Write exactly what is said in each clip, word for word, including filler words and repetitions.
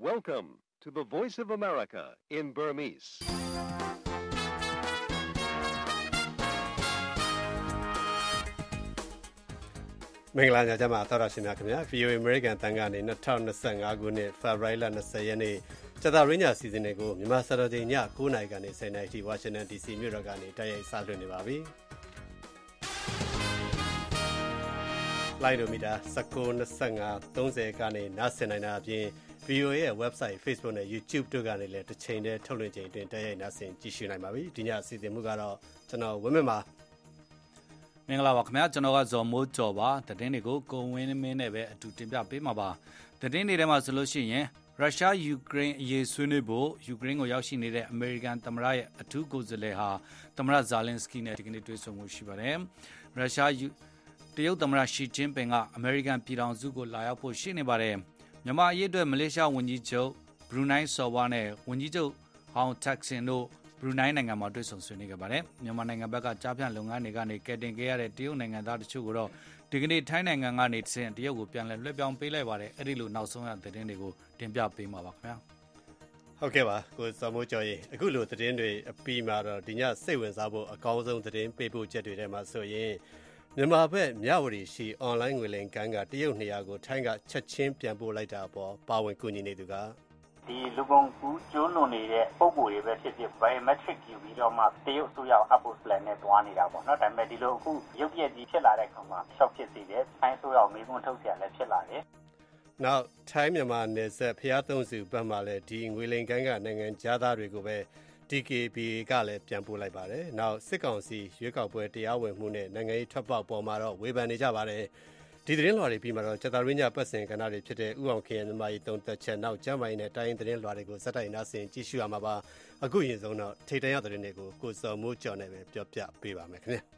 Welcome to the Voice of America in Burmese. ။မင်္ဂလာညချမ်းပါတော်ရရှိမြခင်ဗျာ ဗွီအိုအေ American တန်ကနေ၂၀၂၅ခုနှစ်ဖေဖော်ဝါရီလ၂၀ရက်နေ့ကျသရင်းညစီစဉ်တွေကိုမြန်မာစံတော်ချိန်ည၉နာရီကနေ၁၀နာရီထိဝါရှင်တန် ဒီစီ မြို့တော်ကနေတိုက်ရိုက်စလွှင့်နေပါပြီ။လိုင်းဒိုမီတာ၁၉ ၂၅ ၃၀ကနေနားဆင်နိုင်တာအပြင် ဗွီအိုအေ ရဲ့ website Facebook နဲ့ YouTube တို့ကနေလည်းတစ်ချိန်တည်းထုတ်လွှင့်ချိန်အတွင်းတိုက်ရိုက်နားဆင်ကြည့်ရှုနိုင်ပါပြီ။ဒီညအစီအစဉ်မှုကတော့ကျွန်တော်ဝင်းမင်းပါမင်္ဂလာပါခင်ဗျာကျွန်တော်ကဇော်မိုးကျော်ပါသတင်းတွေကိုကိုဝင်းမင်းနဲ့ပဲအတူတင်ပြပေးမှာပါသတင်းတွေထဲမှာဆိုလို့ရှိရင်ရုရှားယူကရိန်းအရေးဆွေးနွေးဖို့ယူကရိန်းကိုရောက်ရှိနေတဲ့အမေရိကန်သမ္မတရဲ့အထူးကိုယ်စားလှယ်ဟာသမ္မတဇာလင်စကီနဲ့ဒီကနေ့တွေ့ဆုံမှုရှိပါတယ်ရုရှားတရုတ်သမ္မတရှီကျင်းပင်ကအမေရိကန်ပြည်ထောင်စုကိုလာရောက်ဖို့ရှိနေပါတယ်မြန်မာအရေးအတွက်မလေးရှားဝန်ကြီးချုပ်ဘရူနိုင်းဆော်ဝါနဲ့ဝန်ကြီးချုပ်ဟောင်တက်ဆင်တို့ဘရူနိုင်းနိုင်ငံမှာတွေ့ဆုံဆွေးနွေးခဲ့ပါတယ်မြန်မာနိုင်ငံဘက်ကကြားဖြန့်လုပ်ငန်းတွေကနေကယ်တင်ခဲ့ရတဲ့တရုတ်နိုင်ငံသားတချို့ကိုတော့ဒီကနေ့ထိုင်းနိုင်ငံကနေဆင်တရုတ်ကိုပြန်လည်လွှဲပြောင်းပေးလိုက်ပါတယ်အဲ့ဒီလိုနောက်ဆုံးရသတင်းတွေကိုတင်ပြပေးမှာပါခင်ဗျာဟုတ်ကဲ့ပါကိုစောမိုးကျော်ရေအခုလိုသတင်းတွေအပြီးမှာတော့ဒီညစိတ်ဝင်စားဖို့အကောင်းဆုံးသတင်းပေးပို့ချက်တွေထဲမှာဆိုရင်မြန်မာဘက်မြဝတီရှိအွန်လိုင်းငွေလိမ်ကမ်းကတရုတ်နေရာကိုထိုင်းကချက်ချင်းပြန်ပို့လိုက်တာပေါ်ပါဝင်ကူညီနေသူကဒီလူကုန်ကူးကျိုးလွန်နေတဲ့ပုံကိုယ်တွေပဲဖြစ်ဖြစ် biometric ယူပြီးတော့မှတရုတ်အစိုးရအပ်ဖို့ plan နဲ့တွားနေတာပေါ့နော်ဒါပေမဲ့ဒီလိုအခုရုပ်ပြက်ကြီးဖြစ်လာတဲ့အခါမှာ shock ဖြစ်စေတယ်ထိုင်းအစိုးရကိုမေးခွန်းထုတ်เสียလည်းဖြစ်လာတယ်နောက်ထိုင်းမြန်မာနယ်စပ်ဖျားသုံးစုဘက်မှာလည်းဒီငွေလိမ်ကမ်းကနိုင်ငံသားတွေကိုပဲ ဒီ ကေ ဘီ အေ ကလည်းပြန်ပို့လိုက်ပါတယ်နောက်စစ်ကောင်စီရွေးကောက်ပွဲတရားဝင်မှုနဲ့နိုင်ငံရေးထွက်ပေါက်ပေါ်မှာတော့ဝေဖန်နေကြပါတယ်ဒီသတင်းလွှာတွေပြီးမှတော့ကျသရင်းညပတ်စင်ကဏ္ဍတွေဖြစ်တဲ့ဥအောင်ခေရမြန်မာရေးသုံးသက်ချက်နောက်ကျမ်းမာရေးနဲ့တိုင်းသတင်းလွှာတွေကိုစက်တိုင်နာဆင်ကြည့်ရှုရမှာပါအခုရင်ဆုံးတော့ထိတ်တန့်ရသတင်းတွေကိုကိုစော်မိုးကျော်နဲ့ပဲပြောပြပေးပါမယ်ခင်ဗျာ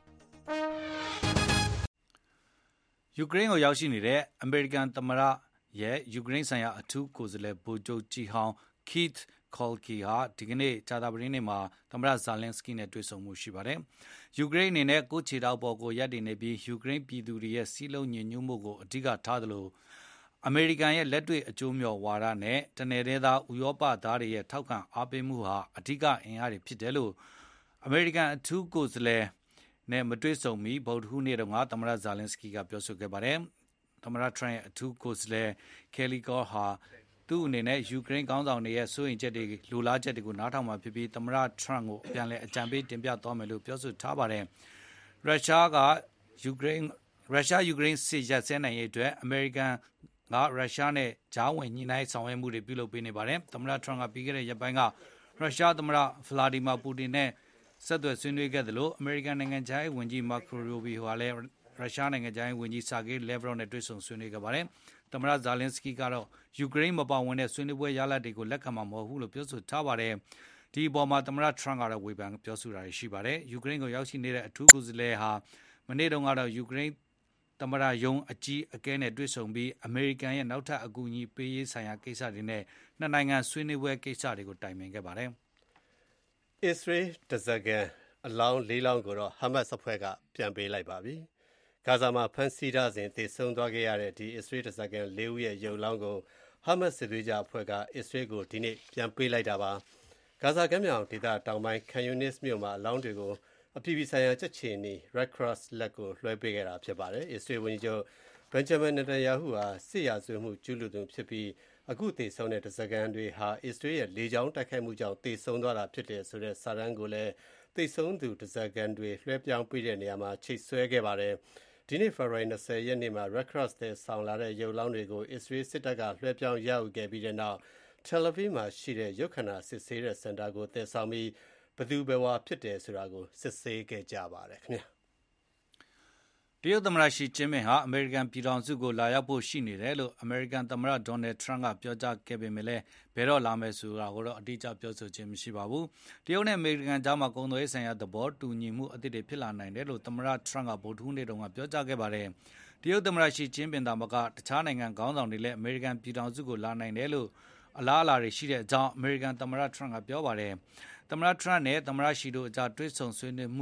ယူကရိန်းကိုရောက်ရှိနေတဲ့အမေရိကန်သမ္မတရဲ့ယူကရိန်းဆိုင်ရာအထူးကိုယ်စားလှယ်ဗိုလ်ချုပ်ကြီးဟောင်း Keith Kalki ဟာဒီကနေ့ဂျာတာပရင်းနေမှာသမ္မတဇာလင်စကီနဲ့တွေ့ဆုံမှုရှိပါတယ်။ယူကရိန်းအနေနဲ့ကိုခြေထောက်ပေါ်ကိုရပ်တည်နေပြီးယူကရိန်းပြည်သူတွေရဲ့စီးလုံးညင်ညွတ်မှုကိုအဓိကထားသလိုအမေရိကန်ရဲ့လက်တွေ့အကျိုးမျှော်ဝါဒနဲ့တနယ်သေးသားဥရောပသားတွေရဲ့ထောက်ခံအားပေးမှုဟာအဓိကအင်အားတွေဖြစ်တယ်လို့အမေရိကန်အထူးကိုယ်စားလှယ်နဲ့မတွေ့ဆုံမီဗုဒ္ဓဟူးနေ့တုန်းကသမ္မတဇာလင်စကီကပြောဆိုခဲ့ပါတယ်။သမ္မတထရန့်ရဲ့အထူးကိုယ်စားလှယ်ကယ်လီကောဟာသူ့အနေနဲ့ယူကရိန်းကောင်းဆောင်တွေရဲ့စိုးရိမ်ချက်တွေလူလားချက်တွေကိုနားထောင်မှာဖြစ်ပြီးသမ္မတထရန့်ကိုပြန်လည်အကြံပေးတင်ပြသွားမယ်လို့ပြောဆိုထားပါတယ်။ရုရှားကယူကရိန်းရုရှားယူကရိန်းစစ်ရပ်စဲနိုင်ရေးအတွက်အမေရိကန်ကရုရှားနဲ့ကြားဝင်ညှိနှိုင်းဆောင်ရွက်မှုတွေပြုလုပ်ပေးနေပါတယ်။သမ္မတထရန့်ကပြီးခဲ့တဲ့ရက်ပိုင်းကရုရှားသမ္မတဗလာဒီမာပူတင်နဲ့ဆက်သွယ်ဆွေးနွေးခဲ့တယ်လို့အမေရိကန်နိုင်ငံခြားရေးဝန်ကြီးမာကိုရိုဘီဟိုကလည်းရုရှားနိုင်ငံခြားရေးဝန်ကြီးဆာဂေးလက်ဗရော့နဲ့တွေ့ဆုံဆွေးနွေးခဲ့ပါတယ်။သမ္မတဇာလင်စကီကတော့ယူကရိန်းမပါဝင်တဲ့ဆွေးနွေးပွဲရလဒ်တွေကိုလက်ခံမှာမဟုတ်ဘူးလို့ပြောဆိုထားပါတယ်။ဒီအပေါ်မှာသမ္မတထရန့်ကတော့ဝေဖန်ပြောဆိုတာရှိပါတယ်။ယူကရိန်းကိုရောက်ရှိနေတဲ့အထူးကိုယ်စားလှယ်ဟာမနေ့တုန်းကတော့ယူကရိန်းသမ္မတယုံအကြီးအကဲနဲ့တွေ့ဆုံပြီးအမေရိကန်ရဲ့နောက်ထပ်အကူအညီပေးရေးဆိုင်ရာကိစ္စတွေနဲ့နှစ်နိုင်ငံဆွေးနွေးပွဲကိစ္စတွေကိုတိုင်ပင်ခဲ့ပါတယ်။အစ္စရေးတဇဂန်အလောင်းလေးလောင်းကိုတော့ဟာမတ်စ်အဖွဲ့ကပြန်ပေးလိုက်ပါပြီ။ဂါဇာမှာဖမ်းဆီးထားစဉ်သေဆုံးသွားခဲ့ရတဲ့ဒီအစ္စရေးတဇဂန်လေးဦးရဲ့ရုပ်လောင်းကိုဟာမတ်စ်စစ်သွေးကြအဖွဲ့ကအစ္စရေးကိုဒီနေ့ပြန်ပေးလိုက်တာပါဂါဇာကမ်းမြောင်ဒေသတောင်ပိုင်းခန်ယူနစ်မြို့မှာအလောင်းတွေကိုအပြည်ပြည်ဆိုင်ရာကြက်ချီနီ Red Cross လက်ကိုလွှဲပေးခဲ့တာဖြစ်ပါတယ်အစ္စရေးဝန်ကြီးချုပ်ဘန်ဂျမင်နေတန်ယာဟုဟာစစ်ရာဇဝတ်မှုကျူးလွန်သူဖြစ်ပြီးအခုသေဆုံးတဲ့တဇဂန်တွေဟာအစ္စရေးရဲ့လေကြောင်းတိုက်ခိုက်မှုကြောင့်သေဆုံးသွားတာဖြစ်တယ်ဆိုတဲ့စာတမ်းကိုလည်းသေဆုံးသူတဇဂန်တွေလွှဲပြောင်းပေးတဲ့နေရာမှာချိတ်ဆွဲခဲ့ပါတယ်ဒီနေ့ဖေဖော်ဝါရီ၂၀ရက်နေ့မှာ Red Cross တဲ့ဆောင်လာတဲ့ရုပ်လောင်းတွေကိုအစ္စရေးစစ်တပ်ကလွှဲပြောင်းရယူခဲ့ပြီးတဲ့နောက် Tel Aviv မှာရှိတဲ့ရုပ်ခန္ဓာစစ်ဆေးတဲ့စင်တာကိုတည်ဆောင်ပြီးဘယ်သူဘယ်ဝါဖြစ်တယ်ဆိုတာကိုစစ်ဆေးခဲ့ကြပါတယ်ခင်ဗျာတရုတ်သမ္မတရှီကျင်းပင်ဟာအမေရိကန်ပြည်ထောင်စုကိုလာရောက်ဖို့ရှိနေတယ်လို့အမေရိကန်သမ္မတဒေါ်နယ်ထရန့်ကပြောကြားခဲ့ပေမဲ့လည်းဘယ်တော့လာမယ်ဆိုတာကိုတော့အတိအကျပြောဆိုခြင်းမရှိပါဘူး။တရုတ်နဲ့အမေရိကန်ကြားမှာကုန်သွယ်ရေးဆိုင်ရာသဘောတူညီမှုအသစ်တွေဖြစ်လာနိုင်တယ်လို့သမ္မတထရန့်ကဗုဒ္ဓဟူးနေ့တုန်းကပြောကြားခဲ့ပါတယ်။တရုတ်သမ္မတရှီကျင်းပင်သာမကတခြားနိုင်ငံခေါင်းဆောင်တွေလည်းအမေရိကန်ပြည်ထောင်စုကိုလာနိုင်တယ်လို့အလားအလာတွေရှိတဲ့အကြောင်းအမေရိကန်သမ္မတထရန့်ကပြောပါတယ်။သမ္မတထရန့်နဲ့သမ္မတရှီတို့အကြားတွေ့ဆုံဆွေးနွေးမှု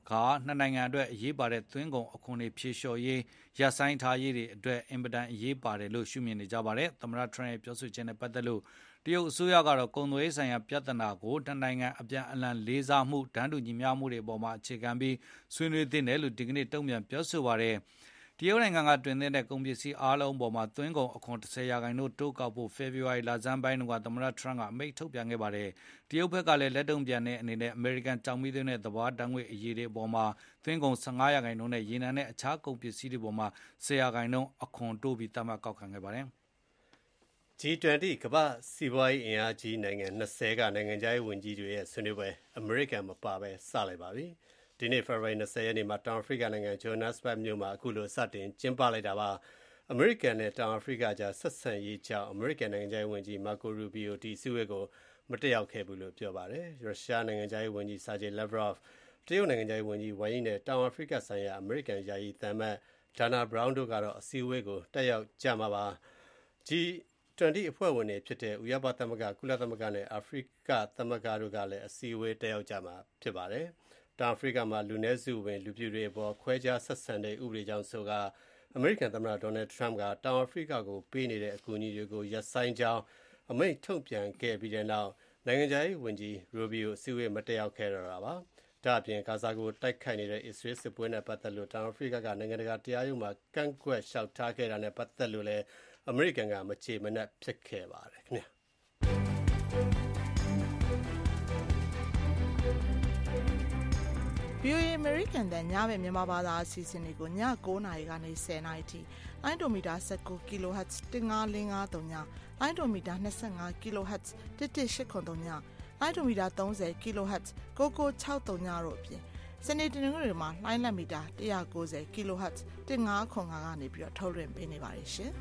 ခါနှစ်နိုင်ငံအတွက်အရေးပါတဲ့သွင်းကုန်အခွန်တွေဖြေလျှော်ရေးရပ်ဆိုင်းထားရေးတွေအတွက်အင်ပဒန်အရေးပါတယ်လို့ရှုမြင်နေကြပါတယ်သမ္မတထရန့်ရဲ့ပြောဆိုချက်နဲ့ပတ်သက်လို့တရုတ်အစိုးရကတော့ကုန်သွယ်ရေးဆိုင်ရာပြဿနာကိုတနိုင်ငံအပြန်အလှန်လေးစားမှုတန်းတူညီမျှမှုတွေအပေါ်မှာအခြေခံပြီးဆွေးနွေးသင့်တယ်လို့ဒီကနေ့တုံ့ပြန်ပြောဆိုပါတယ်တရုတ်နိုင်ငံကတွင်တဲ့ကုန်ပစ္စည်းအားလုံးပေါ်မှာသွင်းကုန်အခွန်၁၀ရာခိုင်နှုန်းတိုးကောက်ဖို့ဖေဖော်ဝါရီလဆန်းပိုင်းကသမ္မတထရန့်ကအမိန့်ထုတ်ပြန်ခဲ့ပါတယ်တရုတ်ဘက်ကလည်းလက်တုံ့ပြန်တဲ့အနေနဲ့အမေရိကန်ကြောင်မီးသွင်းတဲ့သဘာဝဓာတ်ငွေ့အရေးတွေအပေါ်မှာသွင်းကုန်၁၅ရာခိုင်နှုန်းနဲ့ရေနံနဲ့အခြားကုန်ပစ္စည်းတွေပေါ်မှာ၁၀ရာခိုင်နှုန်းအခွန်တိုးပြီးသတ်မှတ်ကောက်ခံခဲ့ပါတယ်ဂျီ ၂၀ ကမ္ဘာ့စီးပွားရေးအင်အားကြီးနိုင်ငံ၂၀ကနိုင်ငံခြားရေးဝန်ကြီးတွေရဲ့ဆွေးနွေးပွဲအမေရိကန်မပါဘဲစလိုက်ပါပြီ။ဒီနေ့ဖေဖော်ဝါရီ၂၀ရက်နေ့မှာတောင်အာဖရိကနိုင်ငံဂျိုဟနစဘတ်မြို့မှာအခုလိုစတင်ကျင်းပလိုက်တာပါ။အမေရိကန်နဲ့တောင်အာဖရိကကြားဆက်ဆံရေးကြောင့်အမေရိကန်နိုင်ငံခြားရေးဝန်ကြီးမာကိုရူဘီယိုဒီစည်းဝေးကိုမတက်ရောက်ခဲ့ဘူးလို့ပြောပါတယ်။ရုရှားနိုင်ငံခြားရေးဝန်ကြီးဆာဂျေလက်ဗရော့ဗ်တရုတ်နိုင်ငံခြားရေးဝန်ကြီးဝမ်ယီနဲ့တောင်အာဖရိကဆိုင်ရာအမေရိကန်ယာယီသံအမတ်ဒါနာဘရောင်းတို့ကတော့အစည်းအဝေးကိုတက်ရောက်ကြမှာပါ။ ဂျီ ၂၀ အဖွဲ့ဝင်တွေဖြစ်တဲ့ဥရောပသမဂ္ဂကုလသမဂ္ဂနဲ့အာဖရိကသမဂ္ဂတို့ကလည်းအစည်းအဝေးတက်ရောက်ကြမှာဖြစ်ပါတယ်။တောင်အာဖရိကမှာလူနည်းစုဝင်လူပြူတွေအပေါ်ခွဲခြားဆက်ဆံတဲ့ဥပဒေကြောင့်ဆိုကအမေရိကန်သမ္မတဒေါ်နယ်ထရန့်ကတောင်အာဖရိကကိုပေးနေတဲ့အကူအညီတွေကိုရပ်ဆိုင်းကြောင်းအမိန့်ထုတ်ပြန်ခဲ့ပြီးတဲ့နောက်နိုင်ငံခြားရေးဝန်ကြီးရူဘီယိုအစည်းအဝေးမတက်ရောက်ခဲ့တော့တာပါ။ဒါ့အပြင်ဂါဇာကိုတိုက်ခိုက်နေတဲ့အစ္စရေးစစ်ပွဲနဲ့ပတ်သက်လို့တောင်အာဖရိကကနိုင်ငံတကာတရားရုံးမှာကန့်ကွက်လျှောက်ထားခဲ့တာနဲ့ပတ်သက်လို့လည်းအမေရိကန်ကမချေမနက်ဖြစ်ခဲ့ပါတယ်ခင်ဗျာ။ဗွီအိုအေ American တန်ညဘက်မြန်မာဘာသာအစီအစဉ်တွေကိုည၉နာရီကနေ၁၀နာရီထိလိုင်းဒိုမီတာ၁၉ kHz ၁၅၄၅၃ညလိုင်းဒိုမီတာ၂၅ kHz ၁၁၈၇၃ညလိုင်းဒိုမီတာ၃၀ kHz ၉၉၆၃ညတို့အပြင်စနေတနင်္ဂနွေတွေမှာလိုင်းလက်မီတာ၁၉၀ kHz ၁၅၇၅ကနေပြီးတော့ထုတ်လွှင့်ပေးနေပါတယ်ရှင်။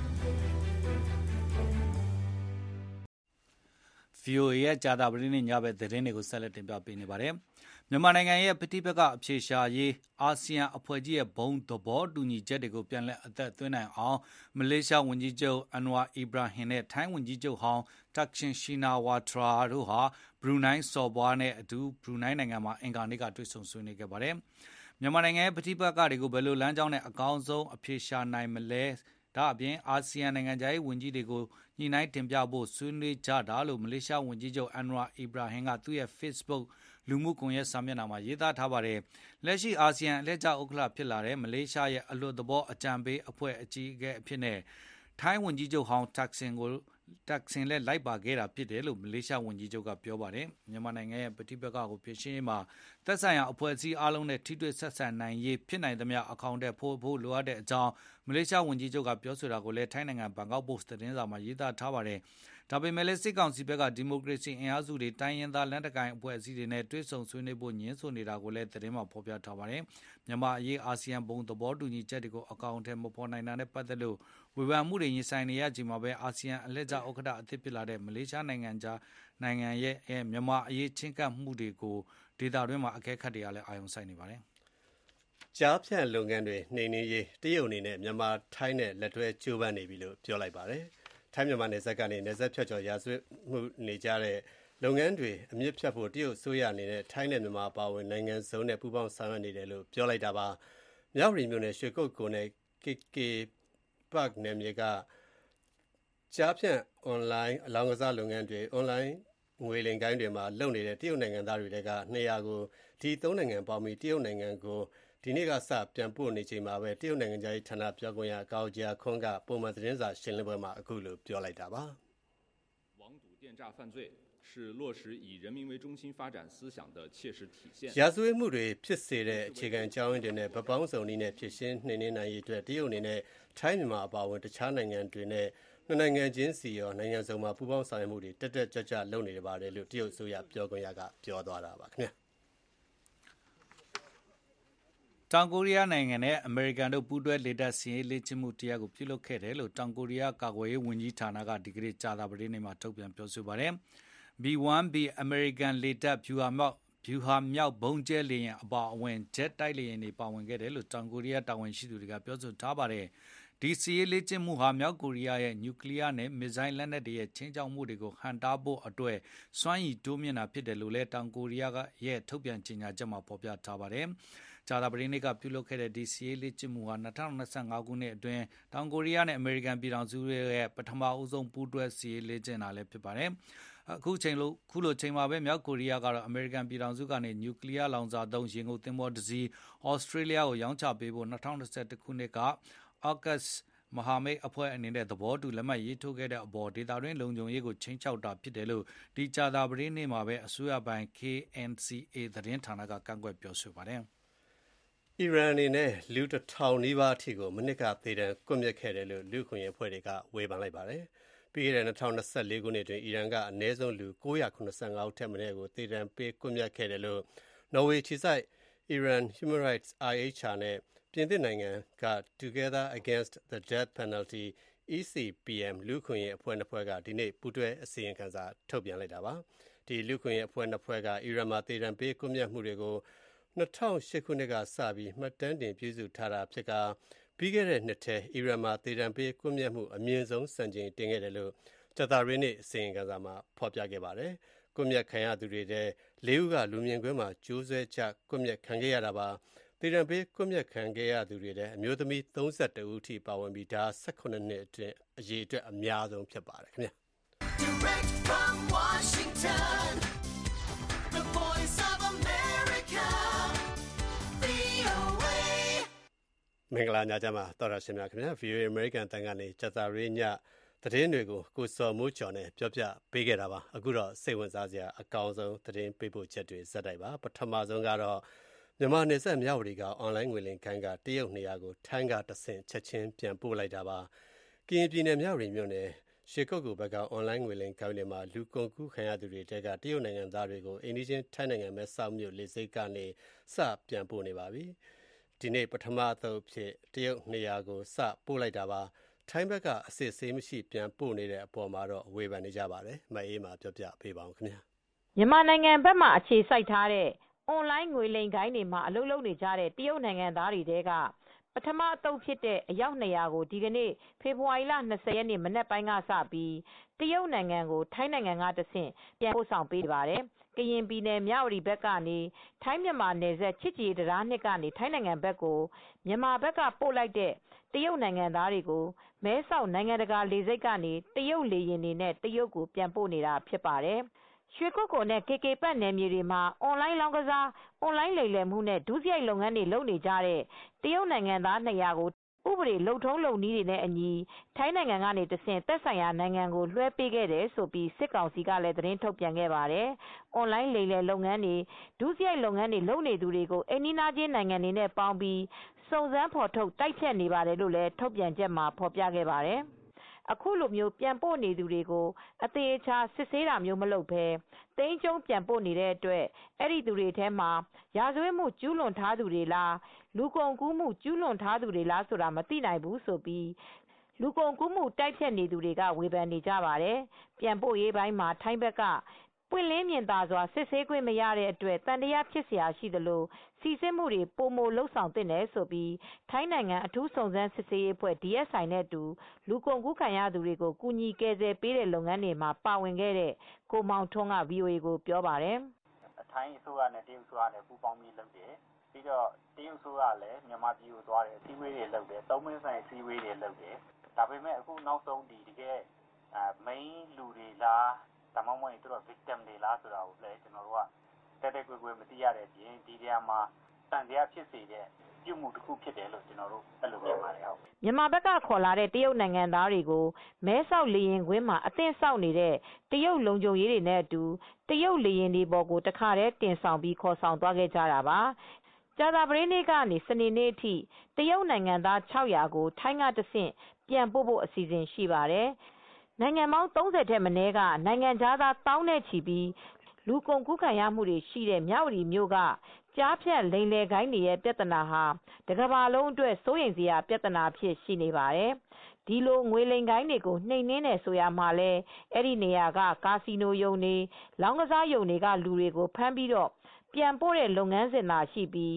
ဗီအိုအေ ရဲ့ကြာသပတေးနေ့ညဘက်သတင်းတွေကိုဆက်လက်တင်ပြပေးနေပါတယ်။မြန်မာနိုင်ငံရဲ့ပဋိပက္ခအဖြေရှာရေးအာဆီယံအဖွဲ့ကြီးရဲ့ဘုံသဘောတူညီချက်တွေကိုပြန်လည်အသက်သွင်းနိုင်အောင်မလေးရှားဝန်ကြီးချုပ်အန်ဝါအီဘရာဟင်နဲ့ထိုင်းဝန်ကြီးချုပ်ဟောင်းတက်ရှင်ရှိနာဝါထရာတို့ဟာဘရူနိုင်းစော်ဘွားနဲ့အတူဘရူနိုင်းနိုင်ငံမှာအင်္ဂါနေ့ကတွေ့ဆုံဆွေးနွေးခဲ့ပါတယ်။မြန်မာနိုင်ငံရဲ့ပဋိပက္ခတွေကိုဘယ်လိုလမ်းကြောင်းနဲ့အကောင်းဆုံးအဖြေရှာနိုင်မလဲဒါအပြင်အာဆီယံနိုင်ငံခြားရေးဝန်ကြီးတွေကိုညှိနှိုင်းတင်ပြဖို့ဆွေးနွေးကြတာလို့မလေးရှားဝန်ကြီးချုပ်အန်ဝါအီဘရာဟင်ကသူ့ရဲ့ Facebook လူမှုကွန်ရက်စာမျက်နှာမှာရေးသားထားပါတယ်။လက်ရှိအာဆီယံအလှည့်ကျဥက္ကဋ္ဌဖြစ်လာတဲ့မလေးရှားရဲ့အလွတ်သဘောအကြံပေးအဖွဲ့အကြီးအကဲအဖြစ်နဲ့ထိုင်းဝန်ကြီးချုပ်ဟောင်းတက်ဆင်ကိုတက်ဆင်လည်းလိုက်ပါခဲ့တာဖြစ်တယ်လို့မလေးရှားဝန်ကြီးချုပ်ကပြောပါတယ်။မြန်မာနိုင်ငံရဲ့ပဋိပက္ခကိုဖြေရှင်းရေးမှာသက်ဆိုင်ရာအဖွဲ့အစည်းအားလုံးနဲ့ထိတွေ့ဆက်ဆံနိုင်ရေးဖြစ်နိုင်သမျှအကောင့်တဲ့ဖို့ဖို့လိုအပ်တဲ့အကြောင်းမလေးရှားဝန်ကြီးချုပ်ကပြောဆိုတာကိုလည်းထိုင်းနိုင်ငံဘန်ကောက်ပို့စ်သတင်းစာမှာရေးသားထားပါတယ်။ဒါပေမဲ့လည်းစစ်ကောင်စီဘက်ကဒီမိုကရေစီအင်အားစုတွေတိုင်းရင်းသားလက်နက်ကိုင်အဖွဲ့အစည်းတွေနဲ့တွေ့ဆုံဆွေးနွေးဖို့ညှင်းဆိုနေတာကိုလည်းသတင်းမှာဖော်ပြထားပါတယ်။မြန်မာအရေးအာဆီယံဘုံသဘောတူညီချက်တွေကိုအကောင့်ထဲမပေါ်နိုင်တာနဲ့ပတ်သက်လို့ဝေဖန်မှုတွေရင်ဆိုင်နေရချိန်မှာပဲအာဆီယံအလှည့်ကျဥက္ကဋ္ဌအသစ်ဖြစ်လာတဲ့မလေးရှားနိုင်ငံသားနိုင်ငံရဲ့မြန်မာအရေးချင်းကပ်မှုတွေကိုဒေသတွင်းမှာအကဲခတ်တွေကလည်းအာရုံစိုက်နေပါတယ်။ကြားဖြန့်လုပ်ငန်းတွေနှိမ်နင်းရေးတရုတ်အနေနဲ့မြန်မာထိုင်းနဲ့လက်တွဲကြိုးပမ်းနေပြီလို့ပြောလိုက်ပါတယ်။ထိုင်းမြန်မာနယ်စပ်ကနေနယ်စပ်ဖြတ်ကျော်ရာဇဝတ်မှုနေကြတဲ့လုပ်ငန်းတွေအမြင့်ဖြတ်ဖို့တရုတ်အစိုးရအနေနဲ့ထိုင်းနဲ့မြန်မာပါဝင်နိုင်ငံစုံနဲ့ပူးပေါင်းဆောင်ရွက်နေတယ်လို့ပြောလိုက်တာပါ။မြောက်ရီမြို့နယ်ရွှေကုတ်ကိုနဲ့ ကေ ကေ Park နယ်မြေကကြားဖြန့်အွန်လိုင်းအလောင်းကစားလုပ်ငန်းတွေအွန်လိုင်းငွေလိမ်ကိုင်းတွေမှာလုပ်နေတဲ့တရုတ်နိုင်ငံသားတွေကနှစ်ရာကိုဒီသုံးနိုင်ငံပေါင်းပြီးတရုတ်နိုင်ငံကိုဒီနေ့ကစပြန်ပို့နေချိန်မှာပဲတရုတ်နိုင်ငံသားဌာနပြောခွင့်ရကောက်ဂျာခွန်းကပုံမှန်သတင်းစာရှင်းလင်းပွဲမှာအခုလိုပြောလိုက်တာပါ网赌电诈犯罪是落实以人民为中心发展思想的切实体现ရာဇဝတ်မှုတွေဖြစ်စေတဲ့အခြေခံအကြောင်းရင်းတွေနဲ့ဗပောင်းစုံနည်းနဲ့ဖြစ်ရှင်းနှိမ်နင်းနိုင်ရေးအတွက်တရုတ်အနေနဲ့ထိုင်းမြန်မာအပါအဝင်တခြားနိုင်ငံတွေနဲ့နှစ်နိုင်ငံချင်းစီရောနိုင်ငံစုံမှာပူးပေါင်းဆောင်ရွက်မှုတွေတက်တက်ကြွကြွလုပ်နေပါတယ်လို့တရုတ်အစိုးရပြောခွင့်ရကပြောသွားတာပါခင်ဗျာတောင်ကိုရီးယားနိုင်ငံနဲ့အမေရိကန်တို့ပူးတွဲလေတပ်စစ်ရေးလေ့ကျင့်မှုတရားကိုပြုလုပ်ခဲ့တယ်လို့တောင်ကိုရီးယားကာကွယ်ရေးဝန်ကြီးဌာနကဒီကနေ့ကြာသပတေးနေ့မှာထုတ်ပြန်ပြောဆိုပါတယ်။ ဘီ one B အမေရိကန်လေတပ်ဗျူဟာမြောက်ဗျူဟာမြောက်ဘုံကျဲလေယာဉ်အပါအဝင်ဂျက်တိုက်လေယာဉ်တွေပါဝင်ခဲ့တယ်လို့တောင်ကိုရီးယားတာဝန်ရှိသူတွေကပြောဆိုထားပါတယ်။ဒီစီရေးလေ့ကျင့်မှုဟာမြောက်ကိုရီးယားရဲ့နျူကလ িয়ার နဲ့မစ်ဇိုင်းလက်နက်တွေရဲ့ချင်းချောက်မှုတွေကိုဟန်တားဖို့အတွက်စွမ်းရည်တိုးမြင့်တာဖြစ်တယ်လို့လည်းတောင်ကိုရီးယားရဲ့ထုတ်ပြန်ကြေညာချက်မှာဖော်ပြထားပါတယ်။ဂျာတာပရင်းနေ့ကပြုလုပ်ခဲ့တဲ့ဒီစီရေးလေ့ကျင့်မှုဟာ၂၀၂၅ခုနှစ်အတွင်းတောင်ကိုရီးယားနဲ့အမေရိကန်ပြည်ထောင်စုရဲ့ပထမအဦးဆုံးပူးတွဲစီရေးလေ့ကျင့်တာလည်းဖြစ်ပါတယ်။အခုချိန်လို့ခုလိုချိန်မှာပဲမြောက်ကိုရီးယားကတော့အမေရိကန်ပြည်ထောင်စုကနေနျူကလ িয়ার လောင်စာသုံးရေငုပ်သင်္ဘောတစ်စီးဩစတြေးလျကိုရောင်းချပေးဖို့၂၀၂၁ခုနှစ်ကအော့ဂတ်မဟာမိတ်အဖွဲ့အနေနဲ့သဘောတူလက်မှတ်ရေးထိုးခဲ့တဲ့အပေါ်ဒေတာတွင်းလုံခြုံရေးကိုချင်းချောက်တာဖြစ်တယ်လို့ဒီကြာသာပတေးနေ့မှာပဲအစိုးရပိုင်း K N C A သတင်းဌာနကကန့်ကွက်ပြောဆိုပါတယ်။အီရန်အနေနဲ့လူတစ်ထောင်နီးပါးအထိကိုမနစ်ကသေဒဏ်ကွပ်မျက်ခဲ့တယ်လို့လူ့အခွင့်အရေးအဖွဲ့တွေကဝေဖန်လိုက်ပါတယ်။ပြီးခဲ့တဲ့၂၀၂၄ခုနှစ်တွင်အီရန်ကအနည်းဆုံးလူ၉၇၅ဦးထက်မနည်းကိုသေဒဏ်ပေးကွပ်မျက်ခဲ့တယ်လို့နော်ဝေခြေစိုက် Iran Human Rights I H R နဲ့ပြင်သစ်နိုင်ငံက Together Against the Death Penalty E C P M လူ့အခွင့်အရေးအဖွဲ့နှစ်ဖွဲ့ကဒီနေ့ပူးတွဲအစီရင်ခံစာထုတ်ပြန်လိုက်တာပါ။ဒီလူ့အခွင့်အရေးအဖွဲ့နှစ်ဖွဲ့ကအီရန်မှာသေဒဏ်ပေးကွပ်မျက်မှုတွေကို၂၀၀၈ခုနှစ်ကစပြီးမှတ်တမ်းတင်ပြုစုထားတာဖြစ်ကာပြီးခဲ့တဲ့နှစ်ထဲအီရန်မှာသေဒဏ်ပေးကွပ်မျက်မှုအမြင့်ဆုံးစံချိန်တင်ခဲ့တယ်လို့ကြာသပတေးနေ့အစီရင်ခံစာမှာဖော်ပြခဲ့ပါတယ်။ကွပ်မျက်ခံရသူတွေထဲလေးဦးကလူမြင်ကွင်းမှာကြိုးဆွဲချကွပ်မျက်ခံခဲ့ရတာပါ။သေဒဏ်ပေးကွပ်မျက်ခံခဲ့ရသူတွေထဲအမျိုးသမီး၃၁ဦးထိပါဝင်ပြီးဒါ၁၈နှစ်အတွင်းအရေအတွက်အများဆုံးဖြစ်ပါတယ်ခင်ဗျာ။ Direct from Washington, the voice of America, V O A မင်္ဂလာညချမ်းပါတော်ရရှင်များခင်ဗျာ V O A American တန်ကနေကြာသပတေးညသတင်းတွေကိုကိုစော်မိုးကျော်နဲ့ပြောပြပေးခဲ့တာပါအခုတော့စိတ်ဝင်စားစရာအကောင်းဆုံးသတင်းပေးပို့ချက်တွေဇက်တိုက်ပါပထမဆုံးကတော့မြန်မာနယ်စပ်မြဝတီကအွန်လိုင်းငွေလိမ်ခိုင်းကတရုတ်နေရာကိုထိုင်းကတဆင့်ချက်ချင်းပြန်ပို့လိုက်တာပါကရင်ပြည်နယ်မြဝတီမြို့နယ်ရှေကုတ်ကူဘက်ကအွန်လိုင်းငွေလိမ်ခိုင်းတွေမှာလူကုန်ကူးခံရသူတွေတဲကတရုတ်နိုင်ငံသားတွေကိုအိန္ဒိချင်းထိုင်းနိုင်ငံမဲဆောက်မြို့လေဆိပ်ကနေစပြန်ပို့နေပါပြီဒီနေ့ပထမဆုံးဖြစ်တရုတ်နေရာကိုစပို့လိုက်တာပါထိုင်းဘက်ကအစစ်ဆေးမရှိပြန်ပို့နေတဲ့အပေါ်မှာတော့ဝေဖန်နေကြပါတယ်။မအေးမှာပြောပြပေးပါဦးခင်ဗျာ။မြန်မာနိုင်ငံဘက်မှာအခြေစိုက်ထားတဲ့အွန်လိုင်းငွေလိမ်ဂိုဏ်းတွေမှာအလုပ်လုပ်နေကြတဲ့တရုတ်နိုင်ငံသားတွေတဲကပထမအသုတ်ဖြစ်တဲ့အယောက်၂ရာကိုဒီကနေ့ဖေဖေါ်ဝါရီလ၂၀ရက်နေ့မနက်ပိုင်းကစပြီးတရုတ်နိုင်ငံကိုထိုင်းနိုင်ငံကတဆင့်ပြန်ပို့ဆောင်ပေးပါတယ်။ကရင်ပြည်နယ်မြဝတီဘက်ကနေထိုင်းမြန်မာနယ်စပ်ချစ်ကြည်တံတားနှစ်ကနေထိုင်းနိုင်ငံဘက်ကိုမြန်မာဘက်ကပို့လိုက်တဲ့တရုတ်နိုင်ငံသားတွေကိုမဲဆောက်နိုင်ငံတကာလေဆိပ်ကနေတရုတ်လေယာဉ်တွေနဲ့တရုတ်ကိုပြန်ပို့နေတာဖြစ်ပါတယ်။ရွှေကုက္ကိုနဲ့ ကေကေပတ်နယ်မြေတွေမှာအွန်လိုင်းလောင်းကစားအွန်လိုင်းလိမ်လည်မှုနဲ့ဒုစရိုက်လုပ်ငန်းတွေလုပ်နေကြတဲ့တရုတ်နိုင်ငံသား၂ရာကိုဥပဒေလုပ်ထုံးလုပ်နည်းတွေနဲ့အညီထိုင်းနိုင်ငံကနေတဆင့်သက်ဆိုင်ရာနိုင်ငံကိုလွှဲပေးခဲ့တယ်ဆိုပြီးစစ်ကောင်စီကလည်းသတင်းထုတ်ပြန်ခဲ့ပါတယ်။အွန်လိုင်းလိမ်လည်လုပ်ငန်းတွေဒုစရိုက်လုပ်ငန်းတွေလုပ်နေသူတွေကိုအိမ်နီးချင်းနိုင်ငံတွေနဲ့ပေါင်းပြီးစုံစမ်းဖော်ထုတ်တိုက်ဖျက်နေပါတယ်လို့လည်းထုတ်ပြန်ချက်မှာဖော်ပြခဲ့ပါတယ်။အခုလိုမျိုးပြန်ပို့နေသူတွေကိုအသေးချာစစ်ဆေးတာမျိုးမလုပ်ဘဲသိန်းကျုံပြန်ပို့နေတဲ့အတွက်အဲ့ဒီသူတွေထဲမှာရာဇဝတ်မှုကျူးလွန်ထားသူတွေလားလူကုန်ကူးမှုကျူးလွန်ထားသူတွေလားဆိုတာမသိနိုင်ဘူးဆိုပြီးလူကုန်ကူးမှုတိုက်ဖျက်နေသူတွေကဝေဖန်နေကြပါတယ်။ပြန်ပို့ရေးပိုင်းမှာထိုင်းဘက်ကပွင့်လင်းမြင်သာစွာစစ်ဆေးခွင့်မရတဲ့အတွက်တန်တရားဖြစ်เสียရှိသလိုစီစစ်မှုတွေပုံမလှုပ်ဆောင်တင်တယ်ဆိုပြီးထိုင်းနိုင်ငံအထူးစုံစမ်းစစ်ဆေးရေးအဖွဲ့ D S I နဲ့တူလူကုန်ကူးခံရသူတွေကိုကူညီကယ်ဆယ်ပေးတဲ့လုပ်ငန်းတွေမှာပါဝင်ခဲ့တဲ့ကိုမောင်ထွန်းက V O A ကိုပြောပါတယ်။ထိုင်းအစိုးရနဲ့တရုတ်အစိုးရနဲ့ပူးပေါင်းပြီးလုပ်တယ်။ပြီးတော့တရုတ်အစိုးရလည်းမြန်မာပြည်ကိုသွားတယ်အစည်းအဝေးတွေလုပ်တယ်။သုံးမင်းဆိုင်အစည်းအဝေးတွေလုပ်တယ်။ဒါပေမဲ့အခုနောက်ဆုံးဒီတကယ်အဲ main လူတွေလားဒါမှမဟုတ်ရင်တို့ victim တွေလားဆိုတာကိုလည်းကျွန်တော်တို့ကတက်တက်ကွယ်ကွယ်မသိရတဲ့အပြင်ဒီနေရာမှာတန်တရားဖြစ်စေတဲ့ပြုမှုတစ်ခုဖြစ်တယ်လို့ကျွန်တော်တို့အဲ့လိုမြင်ပါတယ်ဟုတ်မြန်မာဘက်ကခေါ်လာတဲ့တရုတ်နိုင်ငံသားတွေကိုမဲဆောက်လေယာဉ်ကွင်းမှာအသင့်ဆောက်နေတဲ့တရုတ်လုံခြုံရေးတွေနဲ့အတူတရုတ်လေယာဉ်တွေပေါ်ကိုတခါတည်းတင်ဆောင်ပြီးခေါ်ဆောင်သွားခဲ့ကြတာပါကြာသပတေးနေ့ကနေစနေနေ့အထိတရုတ်နိုင်ငံသား၆ရာကိုထိုင်းကတဆင့်ပြန်ပို့ဖို့အစီအစဉ်ရှိပါတယ်နိုင်ငံပေါင်း၃၀ထက်မနည်းကနိုင်ငံခြားသားတောင်းနဲ့ချီပြီးလူကုန်ကူးခံရမှုတွေရှိတဲ့မြဝတီမြို့ကကြားဖြတ်လိမ်လည်ဂိုဏ်းတွေရဲ့ပြဿနာဟာတကမ္ဘာလုံးအတွက်စိုးရိမ်စရာပြဿနာဖြစ်ရှိနေပါတယ်။ဒီလိုငွေလိမ်ဂိုဏ်းတွေကိုနှိမ်နင်းတယ်ဆိုရမှာလဲအဲ့ဒီနေရာကကာစီနိုယုံတွေလောင်းကစားယုံတွေကလူတွေကိုဖမ်းပြီးတော့ပြန်ပို့တဲ့လုပ်ငန်းစဉ်သာရှိပြီး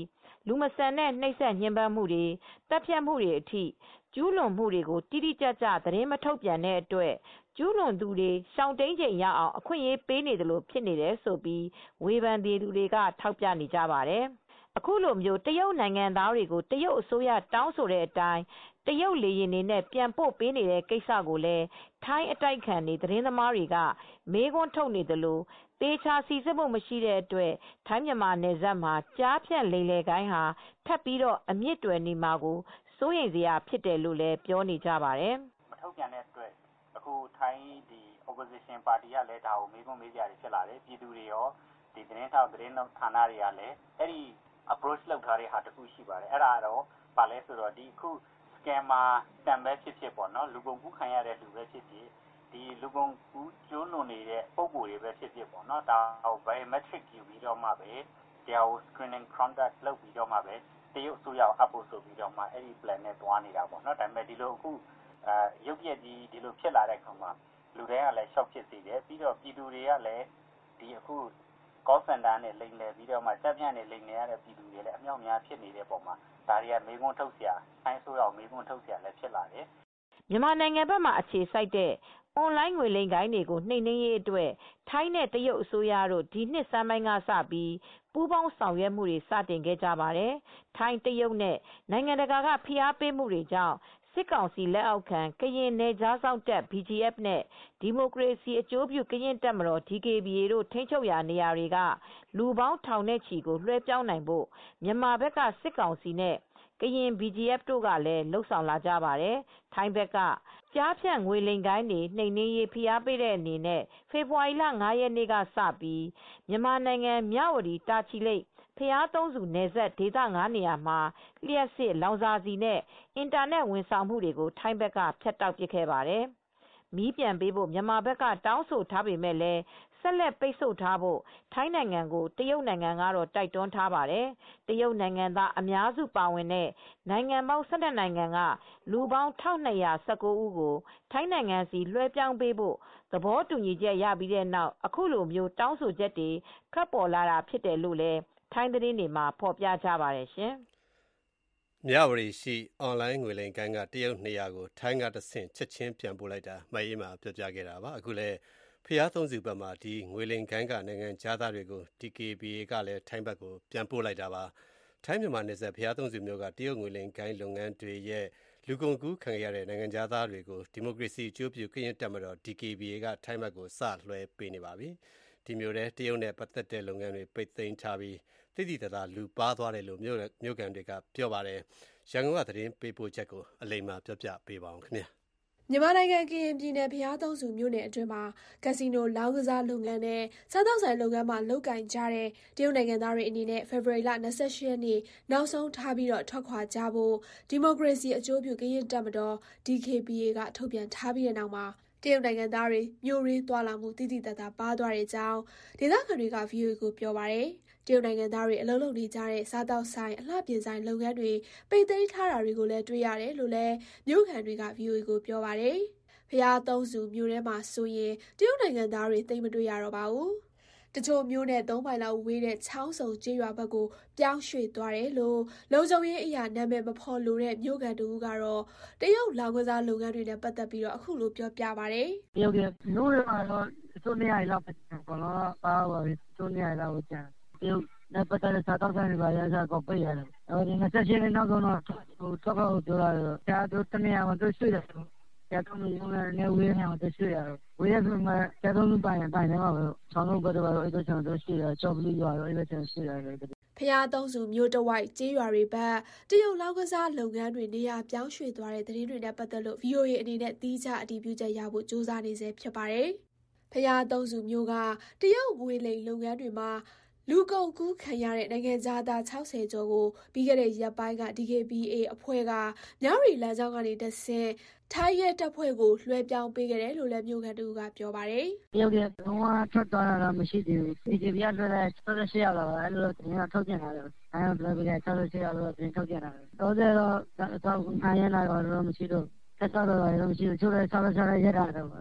လူမဆန်တဲ့နှိပ်စက်ညှဉ်းပန်းမှုတွေတပ်ဖြတ်မှုတွေအထိကျူးလွန်မှုတွေကိုတိတိကျကျသတင်းမထုတ်ပြန်တဲ့အတွက်ကျူးလွန်သူတွေရှောင်တိန်ချိန်ရအောင်အခွင့်အရေးပေးနေတယ်လို့ဖြစ်နေတယ်ဆိုပြီးဝေဖန်သူတွေကထောက်ပြနေကြပါတယ်အခုလိုမျိုးတရုတ်နိုင်ငံသားတွေကိုတရုတ်အစိုးရတောင်းဆိုတဲ့အတိုင်းတရုတ်လေယာဉ်တွေနဲ့ပြန်ပို့ပေးနေတဲ့ကိစ္စကိုလည်းထိုင်းအတိုက်ခံတွေသတင်းသမားတွေကမေးခွန်းထုတ်နေတယ်လို့သေချာစီစစ်မှုမရှိတဲ့အတွက်ထိုင်းမြန်မာနယ်စပ်မှာကြားဖြန့်လိမ်လည်ကိုင်းဟာထပ်ပြီးတော့အမြင့်တွယ်နေမှာကိုစိုးရိမ်စရာဖြစ်တယ်လို့လည်းပြောနေကြပါတယ်မထုတ်ပြန်တဲ့အတွက်အခုထိုင်းဒီ opposition party ကလည်းဒါကိုမေးခွန်းမေးကြရတယ်ဖြစ်လာတယ်ပြည်သူတွေရောဒီသတင်းထောက်သတင်းဌာနတွေကလည်းအဲ့ဒီ approach လုပ်ထားတဲ့ဟာတခုရှိပါတယ်အဲ့ဒါတော့ပါလဲဆိုတော့ဒီအခု scammer တံပဲဖြစ်ဖြစ်ပေါ့နော်လူကုန်ကူးခံရတဲ့လူပဲဖြစ်ဖြစ်ဒီလူကုန်ကူးကျိုးလွန်နေတဲ့ပုံကိုယ်တွေပဲဖြစ်ဖြစ်ပေါ့နော်ဒါဟို biometric ယူပြီးတော့မှပဲတရားကို screening conduct လုပ်ပြီးတော့မှပဲတရုတ်အစိုးရအပ်ဖို့ဆိုပြီးတော့မှအဲ့ဒီ plan နဲ့တွားနေတာပေါ့နော်ဒါပေမဲ့ဒီလိုအခုအဲရုပ်ပြက်ကြီးဒီလိုဖြစ်လာတဲ့အခါမှာလူတွေကလည်း shock ဖြစ်စေတယ်ပြီးတော့ပြည်သူတွေကလည်းဒီအခု call center နဲ့လိမ်လည်ပြီးတော့မှစက်ပြန့်နဲ့လိမ်လည်ရတဲ့ပြည်သူတွေလည်းအမြောက်များဖြစ်နေတဲ့ပုံမှာဒါတွေကမေးခွန်းထုတ်เสียဆိုင်းဆိုးတော့မေးခွန်းထုတ်เสียလည်းဖြစ်လာတယ်မြန်မာနိုင်ငံဘက်မှာအခြေစိုက်တဲ့အွန်လိုင်းငွေလိမ်ကိုင်းတွေကိုနှိမ်နင်းရေးအတွက်ထိုင်းနဲ့တရုတ်အစိုးရတို့ဒီနှစ်ဆန်းပိုင်းကစပြီးပူးပေါင်းဆောင်ရွက်မှုတွေစတင်ခဲ့ကြပါတယ်။ထိုင်းတရုတ်နဲ့နိုင်ငံတကာကဖိအားပေးမှုတွေကြောင့်စစ်ကောင်စီလက်အောက်ခံကရင်နယ်ခြားစောင့်တပ် B G F နဲ့ဒီမိုကရေစီအကျိုးပြုကရင်တပ်မတော် D K B A တို့ထိန်းချုပ်ရာနေရာတွေကလူပေါင်းထောင်နဲ့ချီကိုလွှဲပြောင်းနိုင်ဖို့မြန်မာဘက်ကစစ်ကောင်စီနဲ့ကရင် B G F တို့ကလည်းလှုပ်ဆောင်လာကြပါတယ်။ထိုင်းဘက်ကကြားဖြန့်ငွေလိမ်ကိုင်းတွေနှိမ်နင်းရေးဖိအားပေးတဲ့အနေနဲ့ဖေဖေါ်ဝါရီလ၅ရက်နေ့ကစပြီးမြန်မာနိုင်ငံမြဝတီတာချီလိတ်ဖျားသုံးစုနယ်စပ်ဒေသ၅နေရာမှာလျှက်စစ်လောင်စာဆီနဲ့အင်တာနက်ဝန်ဆောင်မှုတွေကိုထိုင်းဘက်ကဖြတ်တောက်ပစ်ခဲ့ပါတယ်။မီးပြန်ပေးဖို့မြန်မာဘက်ကတောင်းဆိုထားပေမဲ့လည်းဆက်လက်ပိတ်ဆို့ထားဖို့ထိုင်းနိုင်ငံကိုတရုတ်နိုင်ငံကတော့တိုက်တွန်းထားပါတယ်။တရုတ်နိုင်ငံသားအများစုပါဝင်တဲ့နိုင်ငံပေါင်း၁၂နိုင်ငံကလူပေါင်း၁၂၁၉ဦးကိုထိုင်းနိုင်ငံစီလွှဲပြောင်းပေးဖို့သဘောတူညီချက်ရပြီးတဲ့နောက်အခုလိုမျိုးတောင်းဆိုချက်တွေထွက်ပေါ်လာတာဖြစ်တယ်လို့လည်းထိုင်းသတင်းတွေမှာဖော်ပြကြပါတယ်ရှင်။မြဝတီရှိအွန်လိုင်းငွေလိမ်ကိုင်းကတရုတ်နေရာကိုထိုင်းကတဆင့်ချက်ချင်းပြန်ပို့လိုက်တာမှတ်ရေးမှာပြောပြခဲ့တာပါအခုလည်းဖျားသုံးစုဘက်မှာဒီငွေလိမ်ကိုင်းကနိုင်ငံသားတွေကို D K B A ကလည်းထိုင်းဘက်ကိုပြန်ပို့လိုက်တာပါထိုင်းမြန်မာနယ်စပ်ဖျားသုံးစုမျိုးကတရုတ်ငွေလိမ်ကိုင်းလုပ်ငန်းတွေရဲ့လူကုန်ကူးခံရတဲ့နိုင်ငံသားတွေကိုဒီမိုကရေစီအကျိုးပြုကရင်တပ်မတော် D K B A ကထိုင်းဘက်ကိုစလွှဲပေးနေပါပြီဒီမျိုးတဲ့တရုတ်နဲ့ပတ်သက်တဲ့လုပ်ငန်းတွေပိတ်သိမ်းထားပြီးတိတိတသားလူပါသွားတယ်လို့မြို့မြို့ကန်တွေကပြောပါတယ်ရန်ကုန်ကသတင်းပေးပို့ချက်ကိုအလိမ္မာပြောပြပေးပါအောင်ခင်ဗျာမြန်မာနိုင်ငံကရင်ပြည်နယ်ဘုရားသုံးဆူမြို့နယ်အတွင်းမှာကက်စီနိုလောင်းကစားလုပ်ငန်းနဲ့စားသောက်ဆိုင်လုပ်ငန်းမှာလုပ်ကင်ကြတဲ့တရုတ်နိုင်ငံသားတွေအနေနဲ့ဖေဖော်ဝါရီလ၂၈ရက်နေ့နောက်ဆုံးထားပြီးတော့ထွက်ခွာကြဖို့ဒီမိုကရေစီအကျိုးပြုကရင်တပ်မတော် D K B A ကထုတ်ပြန်ထားပြီးတဲ့နောက်မှာတရုတ်နိုင်ငံသားတွေမြို့ရင်းသွားလာမှုတိတိတတ်တာပါသွားတဲ့အကြောင်းဒေသခံတွေက V O A ကိုပြောပါတယ်တရုတ်နိုင်ငံသားတွေအလုပ်လုပ်နေကြတဲ့စားတောက်ဆိုင်အလှပြင်ဆိုင်လုပ်ငန်းတွေပိတ်သိမ်းထားတာတွေကိုလည်းတွေ့ရတယ်လို့လည်းမြို့ခံတွေက V O A ကိုပြောပါတယ်။ဖျားသုံးစုမြို့ထဲမှာဆိုရင်တရုတ်နိုင်ငံသားတွေသိမ့်မတွေ့ရတော့ပါဘူး။တချို့မြို့နဲ့သုံးမိုင်လောက်ဝေးတဲ့ချောင်းစုံကျေးရွာဘက်ကိုပြောင်းရွှေ့သွားတယ်လို့လုံခြုံရေးအရာနာမည်မဖော်လို့တဲ့မြို့ကန်တူကတော့တရုတ်လောင်ကစားလုပ်ငန်းတွေနဲ့ပတ်သက်ပြီးတော့အခုလိုပြောပြပါတယ်။တရုတ်ကမြို့ထဲမှာတော့စုနေရလောက်ပဲပေါ့နော်။ပါပါပြီစုနေရလောက်ကျန်တရုတ်နဲ့ပတ်သက်တဲ့စားတော့ဆိုင်တွေပါရစားကိုပြရတယ်။အဲဒီ၂၈ရက်နေ့နောက်ဆုံးတော့ဟိုတော့ပြောလာတယ်။ဒါတို့တနေရာမှာတွေ့ဆွေးတယ်။ကျတော့မျိုးနဲ့ဝေးနေအောင်တွေ့ဆွေးရတယ်။ဝေးရဆိုမှကျတော့လူပိုင်းပိုင်းနေမှာပဲ။ဆောင်းလို့ကတော့အဲ့ဒါကျွန်တော်တို့ရှိတယ်။ကြောက်ပြီးရွာတော့အဲ့ဒါကျွန်တော်ရှိတယ်။ဖျားသုံးစုမြို့တဝိုက်ကျေးရွာတွေဘက်တရုတ်လောက်ကစားလုပ်ငန်းတွေနေရာပြောင်းရွှေ့သွားတဲ့သတင်းတွေနဲ့ပတ်သက်လို့ V O A အနေနဲ့တီးခြားအတည်ပြုချက်ရဖို့စူးစမ်းနေစေဖြစ်ပါတယ်။ဖျားသုံးစုမြို့ကတရုတ်ငွေလိမ်လုပ်ငန်းတွေမှာလူကုန်ကူးခံရတဲ့နိုင်ငံသား၆၀ကျော်ကိုပြီးခဲ့တဲ့ရက်ပိုင်းက D K B A အဖွဲ့ကမြဝတီလမ်းကြောင်းကနေတဆင့်ထိုင်းရဲတပ်ဖွဲ့ကိုလွှဲပြောင်းပေးခဲ့တယ်လို့လည်းမြို့ခံတူကပြောပါတယ်။တရုတ်ကလုံးဝထွက်သွားတာတော့မရှိသေးဘူး။ D K B A ကလွှဲတဲ့၆၈ရောက်လာတယ်အဲ့လိုတင်ကထုတ်ပြန်လာတယ်။အဲ့လိုလွှဲပြီးတဲ့၆၈ရောက်လို့တင်ထုတ်ပြန်လာတယ်။တော့တော့တော့ငါရလာတော့မရှိတော့ဆက်တော့တော့မရှိတော့ချိုးတဲ့၆၈ရက်တာတော့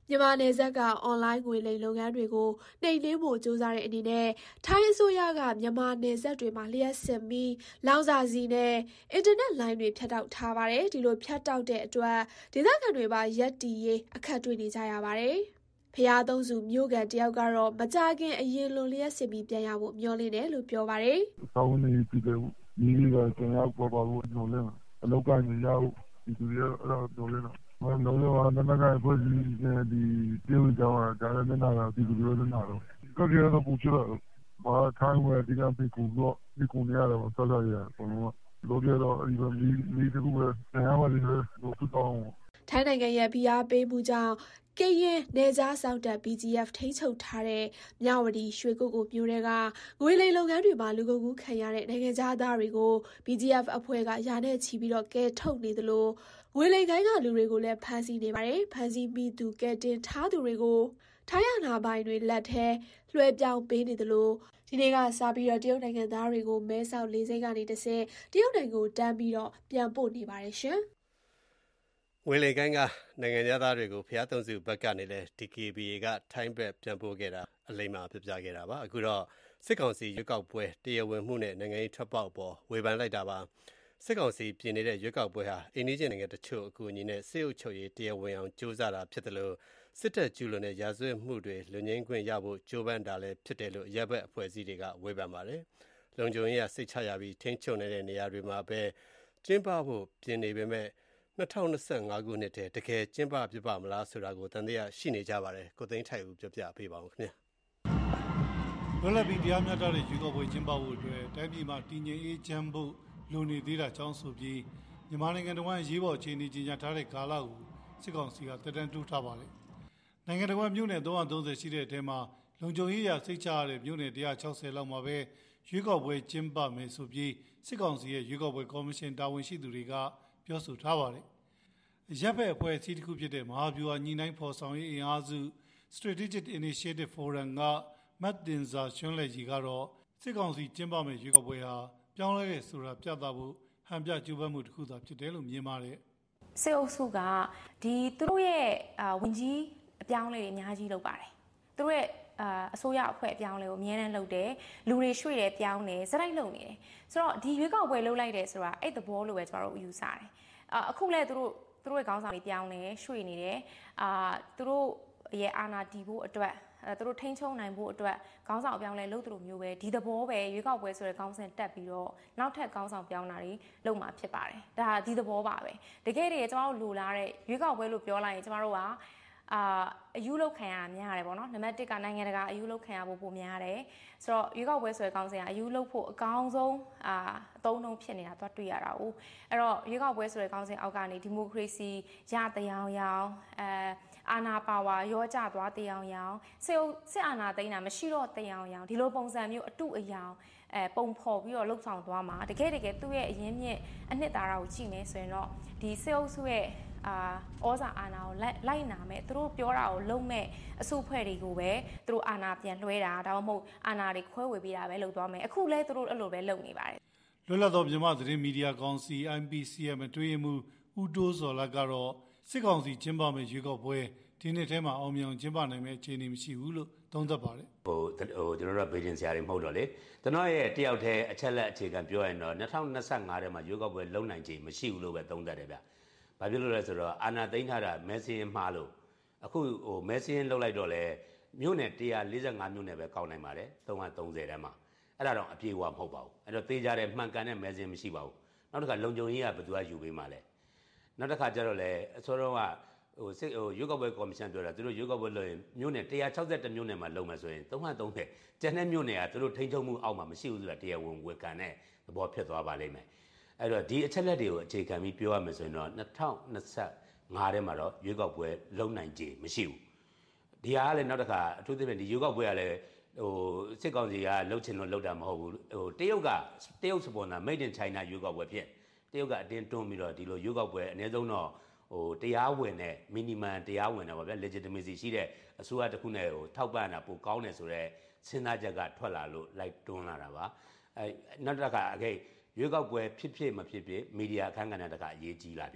မြန်မာနယ်စပ်ကအွန်လိုင်းငွေလိမ်လုပ်ငန်းတွေကိုနှိမ်နင်းဖို့ကြိုးစားတဲ့အနေနဲ့ထိုင်းအစိုးရကမြန်မာနယ်စပ်တွေမှာလျှက်စစ်မီလောင်စာဆီနဲ့အင်တာနက်လိုင်းတွေဖြတ်တောက်ထားပါတယ်ဒီလိုဖြတ်တောက်တဲ့အတွက်ဒေသခံတွေပါရက်တီရေးအခက်တွေ့နေကြရပါတယ်ဖျားသုံးစုမြို့ကန်တယောက်ကတော့မကြခင်အရင်လိုလျှက်စစ်ပြီးပြန်ရဖို့မျှော်လင့်တယ်လို့ပြောပါတယ်။ဆောင်းနေပြီတဲ့ဒီကကျွန်တော်ပေါ်ပါလို့မျှော်လင့်အလောက်ကနေရောက်ဒီလိုရတော့မျှော်လင့်တော့မလုံးဝနမကဖွဲ့စည်းဒီပြေးကြောင်းတာဒါလည်းနာဒီလိုလိုနာတော့ကြောက်ရတော့ပူချတော့ဘာထိုင်းဝဲဒီကပြေကူတော့ဒီကူနေရတယ်ဆက်ဆက်ရဘုံလို့ရတော့ဒီဒီဒီကူပဲဆရာမလေးလို့သူတော့ထိုင်းနိုင်ငံရဲ့ဖိအားပေးမှုကြောင့်ကရင်နယ်ကြားစောင့်တပ် B G F ထိန်းချုပ်ထားတဲ့မြဝတီရွှေကုက္ကိုမြို့တွေကငွေလိမ်လုပ်ငန်းတွေမှာလူကုန်ကူးခံရတဲ့နိုင်ငံသားတွေကို B G F အဖွဲ့ကယာနဲ့ချီပြီးတော့ကဲထုတ်နေသလိုငွေလိမ်ကိုင်းကလူတွေကိုလည်းဖမ်းဆီးနေပါတယ်။ဖမ်းဆီးပြီးသူကဲတင်ထားသူတွေကိုထိုင်းအာဏာပိုင်တွေလက်ထဲလွှဲပြောင်းပေးနေသလိုဒီနေ့ကစပြီးတော့တရုတ်နိုင်ငံသားတွေကိုမဲဆောက်လေးစိတ်ကနေတဆင့်တရုတ်နိုင်ငံကိုတန်းပြီးတော့ပြန်ပို့နေပါတယ်ရှင်။ငွေလိမ်ကိုင်းကနိုင်ငံသားတွေကိုဖျားသုံးစုဘက်ကနေလည်း D K B A ကထိုင်းဘက်ပြန်ပို့ခဲ့တာအလိမ္မာပြပြခဲ့တာပါအခုတော့စစ်ကောင်စီရွေးကောက်ပွဲတရားဝင်မှုနဲ့နိုင်ငံရေးထွက်ပေါက်ပေါ်ဝေဖန်လိုက်တာပါစစ်ကောင်စီပြည်နေတဲ့ရွေးကောက်ပွဲဟာအိန္ဒိယနိုင်ငံတချို့အကူအညီနဲ့စစ်အုပ်ချုပ်ရေးတရားဝင်အောင်ကြိုးစားတာဖြစ်တယ်လို့စစ်တပ်ကျူးလွန်တဲ့ရာဇဝတ်မှုတွေလူငင်းခွင့်ရဖို့ကြိုးပမ်းတာလည်းဖြစ်တယ်လို့ရပ်ဘက်အဖွဲ့အစည်းတွေကဝေဖန်ပါတယ်လုံခြုံရေးကစိတ်ချရပြီးထိန်းချုပ်နေတဲ့နေရာတွေမှာပဲကျင်းပဖို့ပြင်နေပေမဲ့၂၀၂၅ခုနှစ်တည်းတကယ်ကျင်းပပြပမလားဆိုတာကိုတန်တရားရှိနေကြပါတယ်ကိုသိန်းထိုက်ဦးပြောပြပေးပါဦးခင်ဗျာလွတ်လပ်ပြီးတရားမျှတတဲ့ရွေးကောက်ပွဲကျင်းပဖို့အတွက်တိုင်းပြည်မှာတည်ငြိမ်အေးချမ်းဖို့လိုနေသေးတာကြောင့်ဆိုပြီးမြန်မာနိုင်ငံတော်ဝန်ရေးပေါ်အခြေအနေကြီးညာထားတဲ့ကာလကိုစစ်ကောင်စီကတက်တန်းတူးထားပါတယ်နိုင်ငံတော်ဝန်မြို့နယ်၃၃၀ရှိတဲ့အထဲမှာလုံခြုံရေးရာစိတ်ချရတဲ့မြို့နယ်၁၆၀လောက်မှာပဲရွေးကောက်ပွဲကျင်းပမယ်ဆိုပြီးစစ်ကောင်စီရဲ့ရွေးကောက်ပွဲကော်မရှင်တာဝန်ရှိသူတွေကပြောဆိုထားပါတယ်။ရပ်ဘက်အဖွဲ့အစည်းတစ်ခုဖြစ်တဲ့မဟာဗျူဟာညီနိုင်ဖော်ဆောင်ရေးအင်အားစု Strategic Initiative Forum ကမတ်တင်ဇာကျွန်းလက်ကြီးကတော့စစ်ကောင်စီကျင်းပမယ့်ရွေးကောက်ပွဲဟာပြောင်းလဲတဲ့ဆိုတာပြသဖို့ဟန်ပြကြိုးပမ်းမှုတစ်ခုသာဖြစ်တယ်လို့မြင်ပါတယ်။စစ်အုပ်စုကဒီသူတို့ရဲ့ဝင်ကြီးအပြောင်းလဲတွေအများကြီးလုပ်ပါတယ်။သူတို့ရဲ့အာအစိုးရအဖွဲ့အပြောင်းလဲကိုအများနဲ့လုပ်တယ်လူတွေရွှေ့တယ်ပြောင်းတယ်စရိုက်လုပ်နေတယ်ဆိုတော့ဒီရွေးကောက်ပွဲလုပ်လိုက်တယ်ဆိုတာအဲ့သဘောလိုပဲကျွန်တော်တို့ယူဆတယ်အခုလည်းသူတို့သူတို့ရဲ့ခေါင်းဆောင်တွေပြောင်းနေရွှေ့နေတယ်အာသူတို့ရဲ့အာဏာတည်ဖို့အတွက်သူတို့ထိန်းချုပ်နိုင်ဖို့အတွက်ခေါင်းဆောင်ပြောင်းလဲလုပ်သူတို့မျိုးပဲဒီသဘောပဲရွေးကောက်ပွဲဆိုတဲ့ခေါင်းစဉ်တက်ပြီးတော့နောက်ထပ်ခေါင်းဆောင်ပြောင်းတာတွေလုပ်မှာဖြစ်ပါတယ်ဒါဒီသဘောပါပဲတကယ်တည်းကျွန်တော်တို့လိုလားတဲ့ရွေးကောက်ပွဲလို့ပြောလိုက်ရင်ကျွန်တော်တို့ကအာအယူလောက်ခံရများတယ်ပေါ့နော်နံပါတ်၁ကနိုင်ငံတကာအယူလောက်ခံရဖို့ပိုများတယ်ဆိုတော့ရွေးကောက်ပွဲဆွဲကောင်းစင်ကအယူလောက်ဖို့အကောင်းဆုံးအာအသုံးနှုန်းဖြစ်နေတာတော့တွေ့ရတာ哦အဲ့တော့ရွေးကောက်ပွဲဆွဲကောင်းစင်အောက်ကနေဒီမိုကရေစီရတရားရောင်အဲအာဏာပါဝါရောကျသွားတရားရောင်စစ်စစ်အာဏာသိမ်းတာမရှိတော့တရားရောင်ဒီလိုပုံစံမျိုးအတုအယောင်အဲပုံဖော်ပြီးတော့လှုပ်ဆောင်သွားမှာတကယ်တကယ်သူ့ရဲ့အရင်းမြစ်အနှစ်သာရကိုကြည့်နေဆိုရင်တော့ဒီစစ်အုပ်စုရဲ့အာဩဇာအာဏာကိုလိုက်နာမဲ့သူတို့ပြောတာကိုလုံးမဲ့အစုဖွဲ့တွေကိုပဲသူတို့အာဏာပြန်လွှဲတာဒါမှမဟုတ်အာဏာတွေခွဲဝေပေးတာပဲလုပ်သွားမယ်အခုလဲသူတို့အဲ့လိုပဲလုပ်နေပါတယ်လွတ်လပ်သောမြန်မာသတင်းမီဒီယာကောင်စီ I P C M အတွင်းမှုဦးတိုးစော်လကတော့စစ်ကောင်စီကျင်းပမဲ့ရွေးကောက်ပွဲဒီနှစ်ထဲမှာအောင်မြင်ကျင်းပနိုင်မဲ့အခြေအနေမရှိဘူးလို့သုံးသပ်ပါတယ်ဟိုဟိုကျွန်တော်တို့ဗေဒင်ဆရာတွေမဟုတ်တော့လေကျွန်တော်ရဲ့တယောက်တည်းအချက်လက်အခြေခံပြောရင်တော့၂၀၂၅ထဲမှာရွေးကောက်ပွဲလုံနိုင်ခြင်းမရှိဘူးလို့ပဲသုံးသပ်တယ်ဗျဘာဖြစ်လို့လဲဆိုတော့အာဏာသိမ်းထားတာမဲစင်းမှားလို့အခုဟိုမဲစင်းလောက်လိုက်တော့လေမြို့နယ်၁၄၅မြို့နယ်ပဲကောက်နိုင်ပါတယ်၃၃၀တန်းမှာအဲ့ဒါတော့အပြေအဝမဟုတ်ပါဘူးအဲ့တော့သေးကြတဲ့မှန်ကန်တဲ့မဲစင်းမရှိပါဘူးနောက်တစ်ခါလုံခြုံရေးကဘယ်သူကယူပေးမှာလဲနောက်တစ်ခါကျတော့လေအစောတော့ကဟိုစစ်ဟိုရွေးကောက်ပွဲကော်မရှင်ပြောတာသူတို့ရွေးကောက်ပွဲလုပ်ရင်မြို့နယ်၁၆၁မြို့နယ်မှာလုပ်မယ်ဆိုရင်၃၃၀ကျန်တဲ့မြို့နယ်ကသူတို့ထိန်းချုပ်မှုအောက်မှာမရှိဘူးဆိုတာတရားဝင်ဝေကန်တဲ့သဘောဖြစ်သွားပါလိမ့်မယ်အဲ့တော့ဒီအချက်လက်တွေကိုအခြေခံပြီးပြောရမယ်ဆိုရင်တော့၂၀၂၅ထဲမှာတော့ရွေးကောက်ပွဲလုံနိုင်ခြေမရှိဘူးဒီဟာကလည်းနောက်တစ်ခါအထူးသဖြင့်ဒီရွေးကောက်ပွဲကလည်းဟိုစစ်ကောင်စီကလှုပ်ချင်လို့လှုပ်တာမဟုတ်ဘူးဟိုတရုတ်ကတရုတ်စပွန်ဆာ Made in China ရွေးကောက်ပွဲဖြစ်တရုတ်ကအတင်းတွန်းပြီးတော့ဒီလိုရွေးကောက်ပွဲအနည်းဆုံးတော့ဟိုတရားဝင်တဲ့ minimum တရားဝင်တာပါဗျာ legitimacy ရှိတဲ့အစိုးရတစ်ခုနဲ့ဟိုထောက်ပံ့တာပိုကောင်းတယ်ဆိုတော့စဉ်းစားချက်ကထွက်လာလို့လိုက်တွန်းလာတာပါအဲနောက်တစ်ခါအခေရွေးကောက်ပွဲဖြစ်ဖြစ်မဖြစ်ဖြစ်မီဒီယာအခမ်းကဏ္ဍတကအရေးကြီးလာပြအောင်ရ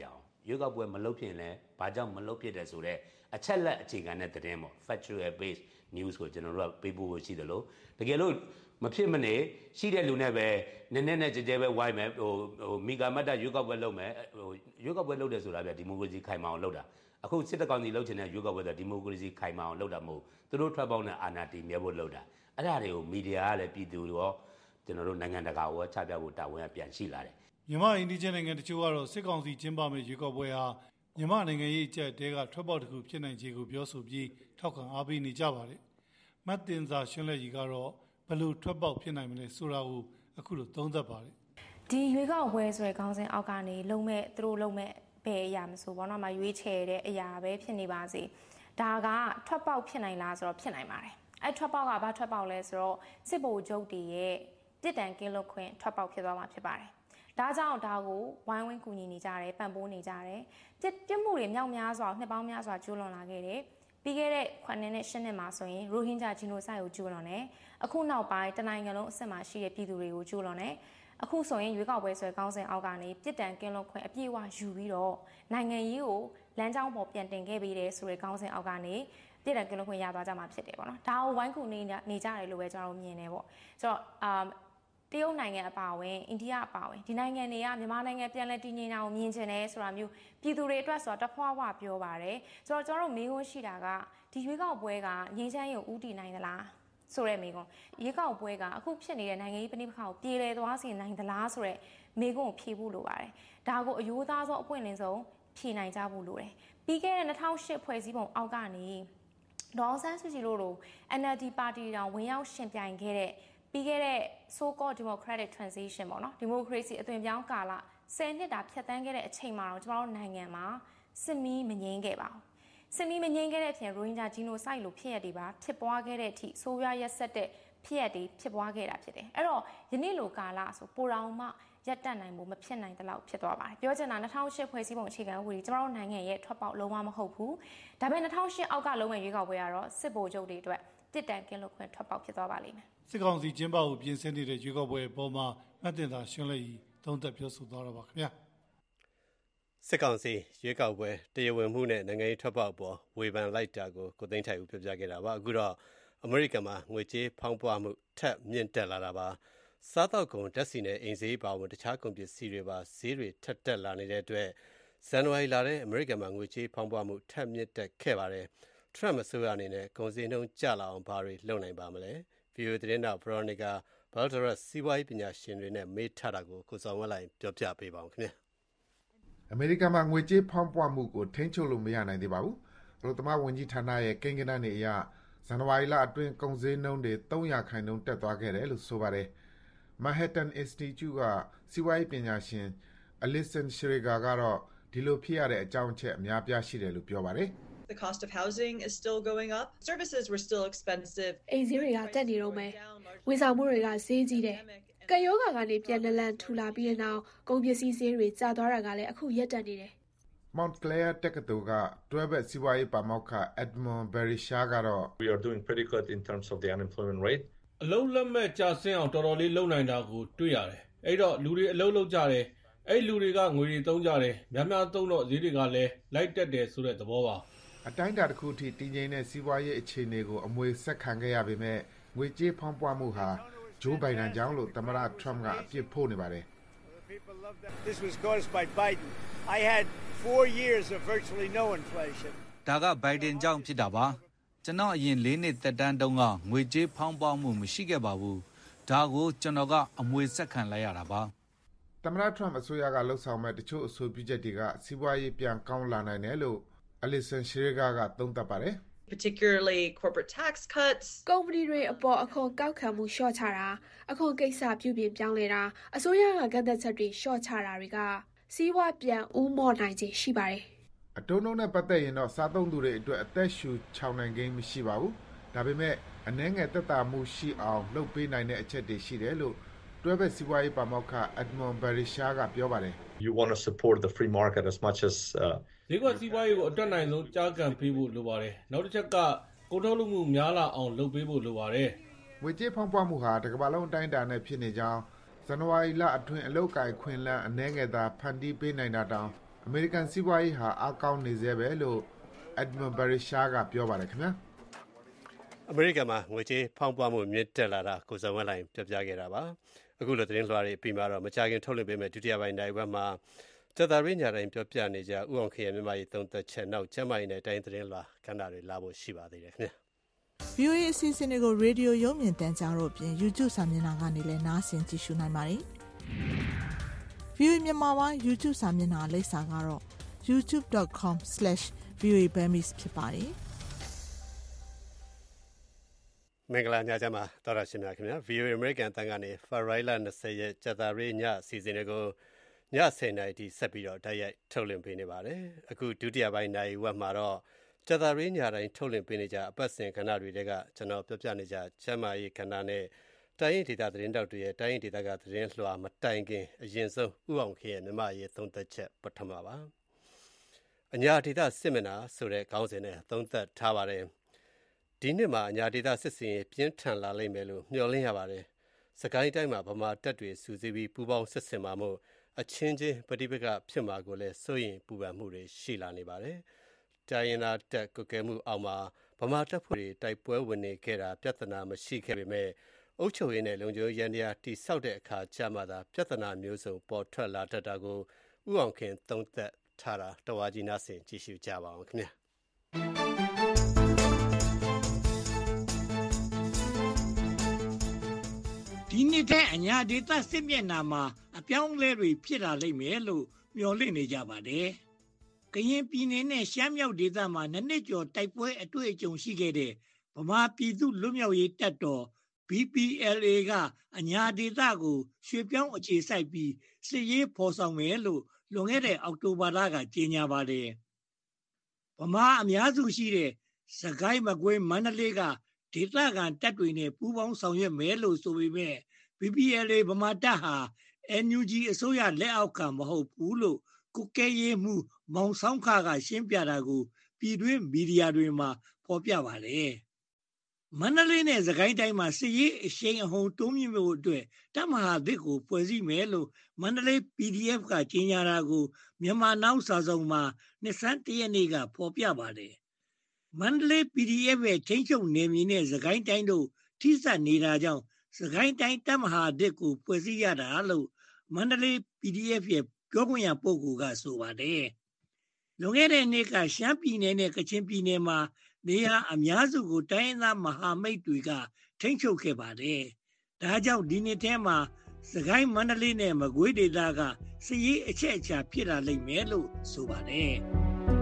ရွေးကောက်ပွဲမလုပ်ဖြစ်လဲဘာကြောင့်မလုပ်ဖြစ်တယ်ဆိုတော့အချက်လက်အခြေခံတဲ့သတင်းပေါ့ factual based news ကိုကျွန်တော်တို့ကပေးပို့ဖို့ရှိတယ်လို့တကယ်လို့မဖြစ်မနေရှိတဲ့လူနဲ့ပဲနည်းနည်းနဲ့ကြဲကြဲပဲဝိုင်းမယ်ဟိုဟိုမီဂါမတ်တရွေးကောက်ပွဲလုပ်မယ်ဟိုရွေးကောက်ပွဲလုပ်တယ်ဆိုတာဗျဒီမိုကရေစီခိုင်မာအောင်လုပ်တာအခုစစ်တပ်ကောင်စီလုပ်ချင်တဲ့ရွေးကောက်ပွဲဆိုဒီမိုကရေစီခိုင်မာအောင်လုပ်တာမဟုတ်သူတို့ထွက်ပေါက်နဲ့အာဏာတည်မြဲဖို့လုပ်တာအဲ့ဒါတွေကိုမီဒီယာကလည်းပြည်သူရောကျွန်တော်တို့နိုင်ငံတကာရောချပြဖို့တာဝန်ကပြန်ရှိလာတယ်မြန်မာအိန္ဒိယနိုင်ငံတချို့ကတော့စစ်ကောင်စီကျင်းပမယ့်ရွေးကောက်ပွဲဟာမြန်မာနိုင်ငံရေးအကျပ်တဲကထွက်ပေါက်တစ်ခုဖြစ်နိုင်ခြေကိုပြောဆိုပြီးထောက်ခံအားပေးနေကြပါတယ်မတ်တင်စာရှင်းလက်ကြီးကတော့ဘယ်လိုထွက်ပေါက်ဖြစ်နိုင်မလဲဆိုတာကိုအခုလိုသုံးသပ်ပါတယ်ဒီရွေးကောက်ပွဲဆိုတဲ့ခေါင်းစဉ်အောက်ကနေလုံမဲ့သူတို့လုံမဲ့ဘယ်အရာမဆိုဘောနော်မှာရွေးချယ်တဲ့အရာပဲဖြစ်နေပါစေဒါကထွက်ပေါက်ဖြစ်နိုင်လားဆိုတော့ဖြစ်နိုင်ပါတယ်အဲ့ထွက်ပေါက်ကဘာထွက်ပေါက်လဲဆိုတော့စစ်ဗိုလ်ချုပ်တွေရဲ့တစ်တန်ကင်းလွတ်ခွင့်ထွက်ပေါက်ဖြစ်သွားမှာဖြစ်ပါတယ်ဒါကြောင့်ဒါကိုဝိုင်းဝန်းကူညီနေကြတယ်ပံ့ပိုးနေကြတယ်ပြစ်ပြစ်မှုတွေမြောက်များစွာနှစ်ပေါင်းများစွာကျူးလွန်လာခဲ့တယ်ပြီးခဲ့တဲ့ခုနှစ်နဲ့ရှစ်နှစ်မှာဆိုရင်ရိုဟင်ဂျာဂျီနိုဆိုက်ကိုကျူးလွန်တယ်အခုနောက်ပိုင်းတနိုင်ငံလုံးအဆင့်မှာရှိတဲ့ပြည်သူတွေကိုကျူးလွန်တယ်အခုဆိုရင်ရွေးကောက်ပွဲဆွဲကောင်းစဉ်အောက်ကနေပြစ်ဒဏ်ကင်းလွတ်ခွင့်အပြည့်အဝယူပြီးတော့နိုင်ငံရေးကိုလမ်းကြောင်းပေါ်ပြန်တင်ခဲ့ပေးတယ်ဆိုတဲ့ကောင်းစဉ်အောက်ကနေပြစ်ဒဏ်ကင်းလွတ်ခွင့်ရသွားကြမှာဖြစ်တယ်ပေါ့နော်ဒါကိုဝိုင်းကူနေနေကြတယ်လို့ပဲကျွန်တော်တို့မြင်နေပေါ့ဆိုတော့အာတရုတ်နိုင်ငံအပါအဝင်အိန္ဒိယအပါအဝင်ဒီနိုင်ငံတွေကမြန်မာနိုင်ငံပြန်လည်တည်ငြိမ်တာကိုမြင်ချင်တယ်ဆိုတာမျိုးပြည်သူတွေအတွက်ဆိုတော့တဖွာဖွာပြောပါတယ်ဆိုတော့ကျွန်တော်တို့မေးခွန်းရှိတာကဒီရွေးကောက်ပွဲကငြိမ်းချမ်းရေးကိုဥတည်နိုင်သလားဆိုတဲ့မေးခွန်းရွေးကောက်ပွဲကအခုဖြစ်နေတဲ့နိုင်ငံရေးပဋိပက္ခကိုပြေလည်သွားစေနိုင်သလားဆိုတဲ့မေးခွန်းကိုဖြေဖို့လိုပါတယ်ဒါကိုအယိုးသားဆုံးအပွင့်လင်းဆုံးဖြေနိုင်ကြဖို့လိုတယ်ပြီးခဲ့တဲ့၂၀၀၈ဖွဲ့စည်းပုံအောက်ကနေဒေါ်အောင်ဆန်းစုကြည်တို့လို N L D ပါတီတောင်ဝင်ရောက်ရှင်ပြိုင်ခဲ့တဲ့ပြီးခဲ့တဲ့ so called democratic transition ပေါ့နော် democracy အသွင်ပြောင်းကာလဆယ်နှစ်တာဖြတ်သန်းခဲ့တဲ့အချိန်မှာတော့ကျွန်တော်တို့နိုင်ငံမှာစစ်မီးမငြိမ်းခဲ့ပါဘူးစစ်မီးမငြိမ်းခဲ့တဲ့အပြင်ရိုဟင်ဂျာဂျီနိုဆိုက်လိုဖြစ်ရတွေပါဖြစ်ပွားခဲ့တဲ့အထိဆိုးရွားရက်ဆက်တဲ့ဖြစ်ရတွေဖြစ်ပွားခဲ့တာဖြစ်တယ်အဲ့တော့ယနေ့လိုကာလဆိုပိုတောင်မှရပ်တန့်နိုင်မှုမဖြစ်နိုင်တဲ့လောက်ဖြစ်သွားပါတယ်ပြောချင်တာ၂၀၀၈ဖွဲ့စည်းပုံအခြေခံဥပဒေကျွန်တော်တို့နိုင်ငံရဲ့ထွက်ပေါက်လုံးဝမဟုတ်ဘူးဒါပေမဲ့၂၀၀၈အောက်ကလုံးဝရွေးကောက်ပွဲကတော့စစ်ဗိုလ်ချုပ်တွေအတွက်တစ်တန်ကင်းလွတ်ခွင့်ထွက်ပေါက်ဖြစ်သွားပါလိမ့်မယ်စစ်ကောင်စီကျင်းပဖို့ပြင်ဆင်နေတဲ့ရွေးကောက်ပွဲအပေါ်မှာမတ်တင်သာရှင်းလက်ကြီးသုံးသပ်ပြောဆိုသွားတော့ပါခင်ဗျာစစ်ကောင်စီရွေးကောက်ပွဲတရားဝင်မှုနဲ့နိုင်ငံရေးထွက်ပေါက်ပေါ်ဝေဖန်လိုက်တာကိုကိုသိန်းထိုင်ဦးပြောပြခဲ့တာပါအခုတော့အမေရိကန်မှာငွေကြေးဖောင်းပွားမှုထပ်မြင့်တက်လာတာပါစားတောက်ကုန်ဓာတ်ဆီနဲ့အိမ်ဈေးပါဝင်တခြားကုန်ပစ္စည်းတွေပါဈေးတွေထပ်တက်လာနေတဲ့အတွက်ဇန်နဝါရီလထဲအမေရိကန်မှာငွေကြေးဖောင်းပွားမှုထပ်မြင့်တက်ခဲ့ပါတယ်ထရမ့်အစိုးရအနေနဲ့ကုန်စည်နှုန်းကျလာအောင်ဘာတွေလုပ်နိုင်ပါမလဲ ဗီအိုအေ သတင်းတောက် Veronica Balderas စီးပွားရေးပညာရှင်တွေနဲ့မေးထားတာကိုကိုစောဝင်းလိုက်ပြောပြပေးပါဦးခင်ဗျာအမေရိကန်မှာငွေကြေးဖောင်းပွားမှုကိုထိန်းချုပ်လို့မရနိုင်သေးပါဘူးအလို့တမဝန်ကြီးဌာနရဲ့ကိန်းဂဏန်းတွေအရဇန်နဝါရီလအတွင်းကုန်စည်နှုန်းတွေ၃ရာခိုင်နှုန်းတက်သွားခဲ့တယ်လို့ဆိုပါတယ် Manhattan Institute ကစီးပွားရေးပညာရှင် Alison Schrager ကတော့ဒီလိုဖြစ်ရတဲ့အကြောင်းအချက်အများပြားရှိတယ်လို့ပြောပါတယ် The cost of housing is still going up. Services were still expensive. အိမ်ဈေးတွေကတက်နေတော့မယ်။ဝန်ဆောင်မှုတွေကဈေးကြီးတယ်။ကယောဂါကနေပြန်လည်လန်ထူလာပြီးတဲ့နောက်ကုန်ပစ္စည်းဈေးတွေကျသွားတာကလည်းအခုရက်တက်နေတယ်။ Montclair တက္ကသိုလ်ကတွဲဘက်စီးပွားရေးပါမောက္ခ Edmond Berisha ကတော့ We are doing pretty good in terms of the unemployment rate. အလုံးလက်မဲ့ကြာဆင်းအောင်တော်တော်လေးလုပ်နိုင်တာကိုတွေ့ရတယ်။အဲ့တော့လူတွေအလုံးလုံးကြတယ်။အဲ့လူတွေကငွေတွေသုံးကြတယ်။များများသုံးတော့ဈေးတွေကလည်းလိုက်တက်တယ်ဆိုတဲ့သဘောပါ။အတိုင်းအတာတစ်ခုထိတည်ငြိမ်တဲ့စီးပွားရေးအခြေအနေကိုအမွေဆက်ခံခဲ့ရပေမဲ့ငွေကြေးဖောင်းပွားမှုဟာဂျိုးဘိုင်ဒန်ကြောင့်လို့သမ္မတထရမ့်ကအပြစ်ဖို့နေပါတယ် This was caused by Biden. I had four years of virtually no inflation. ဒါကဘိုင်ဒန်ကြောင့်ဖြစ်တာပါကျွန်တော်အရင်၄နှစ်သက်တမ်းတုန်းကငွေကြေးဖောင်းပွားမှုမရှိခဲ့ပါဘူးဒါကိုကျွန်တော်ကအမွေဆက်ခံလိုက်ရတာပါသမ္မတထရမ့်အစိုးရကလှုပ်ဆောင်မဲ့တချို့အဆိုပြုချက်တွေကစီးပွားရေးပြန်ကောင်းလာနိုင်တယ်လို့ Alison Schrager ကသုံးသပ်ပါတယ် particularly corporate tax cuts ကုမ္ပဏီတွေအပေါ်အခွန်ကောက်ခံမှုလျှော့ချတာအခွန်ကိစ္စပြုပြင်ပြောင်းလဲတာအစိုးရကကန့်သက်ချက်တွေလျှော့ချတာတွေကစီးပွားပြန်ဦးမော့နိုင်ခြင်းရှိပါတယ်အတုံးတုံးနဲ့ပတ်သက်ရင်တော့စားသုံးသူတွေအတွက်အသက်ရှူချောင်နိုင်ခြင်းမရှိပါဘူးဒါပေမဲ့အနှဲငယ်သက်သာမှုရှိအောင်လုပ်ပေးနိုင်တဲ့အချက်တွေရှိတယ်လို့တွဲဘက်စီးပွားရေးပါမောက္ခ Edmond Berisha ကပြောပါတယ် You want to support the free market as much as ဈေးကွက်စီးပွားရေးကိုအတက်နိုင်ဆုံးကြားကန်ပေးဖို့လိုပါတယ်နောက်တစ်ချက်ကကုန်ထုတ်လုပ်မှုများလာအောင်လုပ်ပေးဖို့လိုပါတယ်ငွေကြေးဖောင်းပွားမှုဟာတစ်ကမ္ဘာလုံးအတိုင်းအတာနဲ့ဖြစ်နေကြောင်းဇန်နဝါရီလအတွင်းအလုပ်ကိုင်ခွင့်လန်းအနှဲငယ်သာဖန်တီးပေးနိုင်တာတောင်အအမေရိကန်စီးပွားရေးဟာအားကောင်းနေစေပဲလို့ Edmund Barisha ကပြောပါတယ်ခင်ဗျာအမေရိကန်မှာငွေကြေးဖောင်းပွားမှုမြင့်တက်လာတာကိုစုံဝဲလိုက်ပြပြခဲ့တာပါအခုလိုသတင်းလွှာတွေပြီးမှတော့မကြခင်ထုတ်လွှင့်ပေးမယ်ဒုတိယပိုင်းနိုင်ဝက်မှာကျသာရင်းညာတိုင်းပြောပြနေကြဥအောင်ခေရဲ့မြန်မာရေးသုံးသက်ချက်နောက်ကျမကြီးနဲ့တိုင်းသတင်းလွှာကဏ္ဍတွေလာဖို့ရှိပါသေးတယ်ခင်ဗျာဗီအိုအေ အစီအစဉ်တွေကိုရေဒီယိုရုပ်မြင်သံကြားတို့အပြင် YouTube စာမျက်နှာကနေလည်းနားဆင်ကြည့်ရှုနိုင်ပါတယ် ဗီအိုအေ မြန်မာပိုင်း YouTube စာမျက်နှာလိပ်စာကတော့ ยูทูบ ဒอท คอม สแลช วี โอ เอ Burmese ဖြစ်ပါတယ်မင်္ဂလာညချမ်းပါတော်ရရှင်များခင်ဗျာ ဗီအိုအေ American အသံကနေ Friday လ20ရက်ကျသာရညအစီအစဉ်တွေကိုည10နာရီထိဆက်ပြီးတော့တိုက်ရိုက်ထုတ်လွှင့်ပေးနေပါတယ်အခုဒုတိယပိုင်းနိုင်ဝက်မှာတော့ကျသာရညတိုင်းထုတ်လွှင့်ပေးနေကြအပတ်စဉ်ကဏ္ဍတွေကကျွန်တော်ပြောပြနေကြကျမ်းမာရေးကဏ္ဍနဲ့တိုင်းရင်ဒေသသတင်းတောက်တွေရဲ့တိုင်းရင်ဒေသကသတင်းလွှာမတိုင်ခင်အရင်ဆုံးဥအောင်ခေရဲ့မြန်မာရေးသုံးသက်ချက်ပထမပါအညာဒေသစစ်မျက်နှာဆိုတဲ့ခေါင်းစဉ်နဲ့သုံးသက်ထားပါတယ်ဒီနှစ်မှာအညာဒေသစစ်စင်ရေးပြင်းထန်လာလိမ့်မယ်လို့မျှော်လင့်ရပါတယ်စကိုင်းတိုင်းမှာဗမာတပ်တွေစုစည်းပြီးပူးပေါင်းစစ်ဆင်မှာမို့အချင်းချင်းပဋိပက္ခဖြစ်မှာကိုလည်းစိုးရင်ပူပန်မှုတွေရှိလာနေပါတယ်တိုင်းရင်းသားတပ်ကုကဲမှုအောက်မှာဗမာတပ်ဖွဲ့တွေတိုက်ပွဲဝင်နေခဲ့တာပြဿနာမရှိခဲ့ပေမဲ့အုပ်ချုပ်ရေးနဲ့လုံခြုံရေးရန်တရားတိဆောက်တဲ့အခါကျမှသာပြဿနာမျိုးစုံပေါ်ထွက်လာတတ်တာကိုဥအောင်ခင်သုံးသက်ထားတာတဝါကြီးနားဆင်ကြည့်ရှုကြပါအောင်ခင်ဗျာဒီနှစ်ထဲအညာဒေသစစ်မျက်နှာမှာအပြောင်းအလဲတွေဖြစ်လာလိမ့်မယ်လို့မျှော်လင့်နေကြပါတယ်။ကရင်ပြည်နယ်နဲ့ရှမ်းမြောက်ဒေသမှာနှစ်နှစ်ကျော်တိုက်ပွဲအတွေ့အကြုံရှိခဲ့တဲ့ဗမာပြည်သူ့လွတ်မြောက်ရေးတပ်တော် ဘီ ပီ အယ် အေ ကအညာဒေသကိုရွှေ့ပြောင်းအခြေစိုက်ပြီးစစ်ရေးဖော်ဆောင်မယ်လို့လွန်ခဲ့တဲ့အောက်တိုဘာလကကြေညာပါတယ်။ဗမာအများစုရှိတဲ့စကိုင်းမကွေးမန္တလေးကဒေသခံတပ်တွေနဲ့ပူးပေါင်းဆောင်ရွက်မယ်လို့ဆိုပေမဲ့ ဘီ ပီ အယ် အေ ဗမာတပ်ဟာ အန် ယူ ဂျီ အစိုးရလက်အောက်ခံမဟုတ်ဘူးလို့ကုကဲရေးမှုမောင်ဆောင်ခကရှင်းပြတာကိုပြည်တွင်းမီဒီယာတွေမှာဖော်ပြပါတယ်။မန္တလေးနဲ့စကိုင်းတိုင်းမှာစစ်ရေးအရှိန်အဟုန်တိုးမြင့်မှုအတွက်တပ်မဟာသစ်ကိုဖွဲ့စည်းမယ်လို့မန္တလေး ပီ ဒီ အက်ဖ် ကကြေညာတာကိုမြန်မာနောက်စာစုံမှာနှစ်ဆန်းတရက်နေ့ကဖော်ပြပါတယ်။မန္တလေး ပီ ဒီ အက်ဖ် ရဲ့ထိန်းချုပ်နယ်မြေနဲ့စကိုင်းတိုင်းတို့ထိစပ်နေတာကြောင့်စကိုင်းတိုင်းတပ်မဟာသစ်ကိုဖွဲ့စည်းရတာလို့မန္တလေး ပီ ဒီ အက်ဖ် ရဲ့ပြောခွင့်ရပုဂ္ဂိုလ်ကဆိုပါတယ်။လွန်ခဲ့တဲ့နှစ်ကရှမ်းပြည်နယ်နဲ့ကချင်ပြည်နယ်မှာနေရာအများစုကိုတိုင်းရင်းသားမဟာမိတ်တွေကထိန်းချုပ်ခဲ့ပါတယ်။ဒါကြောင့်ဒီနှစ်ထဲမှာစကိုင်းမန္တလေးနဲ့မကွေးဒေသကစစ်ရေးအချက်အချာဖြစ်လာလိမ့်မယ်လို့ဆိုပါတယ်။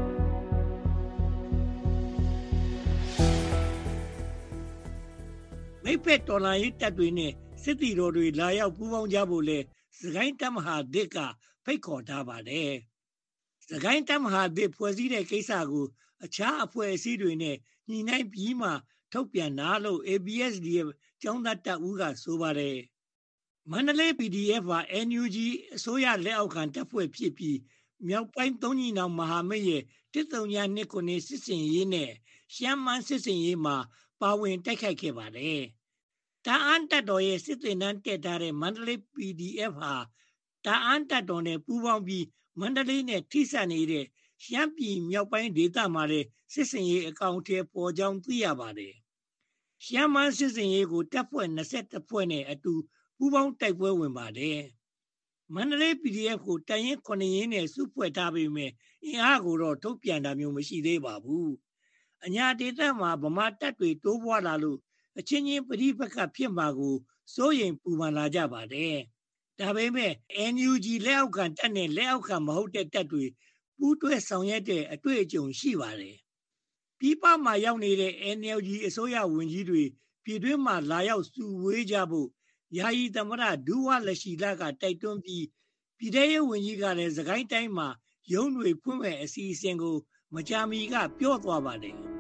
မိဖက်တော်လှန်ရေးတပ်တွေနဲ့စစ်တီတော်တွေလာရောက်ပူးပေါင်းကြဖို့လဲစကိုင်းတပ်မဟာသစ်ကဖိတ်ခေါ်ထားပါတယ်။စကိုင်းတပ်မဟာသစ်ဖွဲ့စည်းတဲ့ကိစ္စကိုအခြားအဖွဲ့အစည်းတွေနဲ့ညှိနှိုင်းပြီးမှထုတ်ပြန်တာလို့ အေ ဘီ အက်စ် ဒီ အက်ဖ် ကျောင်းသားတပ်ဦးကဆိုပါတယ်။မန္တလေး ပီ ဒီ အက်ဖ် ဟာ အန် ယူ ဂျီ အစိုးရလက်အောက်ခံတပ်ဖွဲ့ဖြစ်ပြီးမြောက်ပိုင်းသုံးညီနောင်မဟာမိတ်ရဲ့တစ်သုံးညာနှစ်ခုနှစ်စစ်စင်ရေးနဲ့ရှမ်းမန်းစစ်စင်ရေးမှာပါဝင်တိုက်ခိုက်ခဲ့ပါတယ်။တာအန်းတပ်တော်ရဲ့စစ်သည်တန်းတက်ထားတဲ့မန္တလေး ပီ ဒီ အက်ဖ် ဟာတာအန်းတပ်တော်နဲ့ပူးပေါင်းပြီးမန္တလေးနဲ့ထိစပ်နေတဲ့ရှမ်းပြည်မြောက်ပိုင်းဒေသမှာလည်းစစ်စင်ရေးအကောင့်ထဲပေါ်ကြောင်းသိရပါတယ်။ရှမ်းမန်းစစ်စင်ရေးကိုတပ်ဖွဲ့နှစ်ဆယ့်တစ်ဖွဲ့နဲ့အတူပူးပေါင်းတိုက်ပွဲဝင်ပါတယ်။မန္တလေး ပီ ဒီ အက်ဖ် ကိုတိုင်ရင်ခုနှစ်ရင်းနဲ့စုဖွဲ့ထားပေမဲ့အင်အားကိုတော့ထုတ်ပြန်တာမျိုးမရှိသေးပါဘူး။အညာဒေသမှာဗမာတပ်တွေတိုးပွားလာလို့အချင်းချင်းပဋိပက္ခဖြစ်မှာကိုစိုးရိမ်ပူပန်လာကြပါတယ်။ဒါပေမဲ့ အန် ယူ ဂျီ လက်အောက်ခံတပ်နဲ့လက်အောက်ခံမဟုတ်တဲ့တပ်တွေပူးတွဲဆောင်ရွက်တဲ့အတွေ့အကြုံရှိပါတယ်။ပြည်ပမှာရောက်နေတဲ့ အန် အယ်လ် ဂျီ အစိုးရဝန်ကြီးတွေပြည်တွင်းမှာလာရောက်စုဝေးကြဖို့ယာယီသမ္မတဒူဝါလက်ရှိလာကတိုက်တွန်းပြီးပြည်ထရေးဝန်ကြီးကလည်းစကိုင်းတိုင်းမှာရုံးတွေဖွင့်မဲ့အစီအစဉ်ကိုမကြာမီကပြောသွားပါတယ်။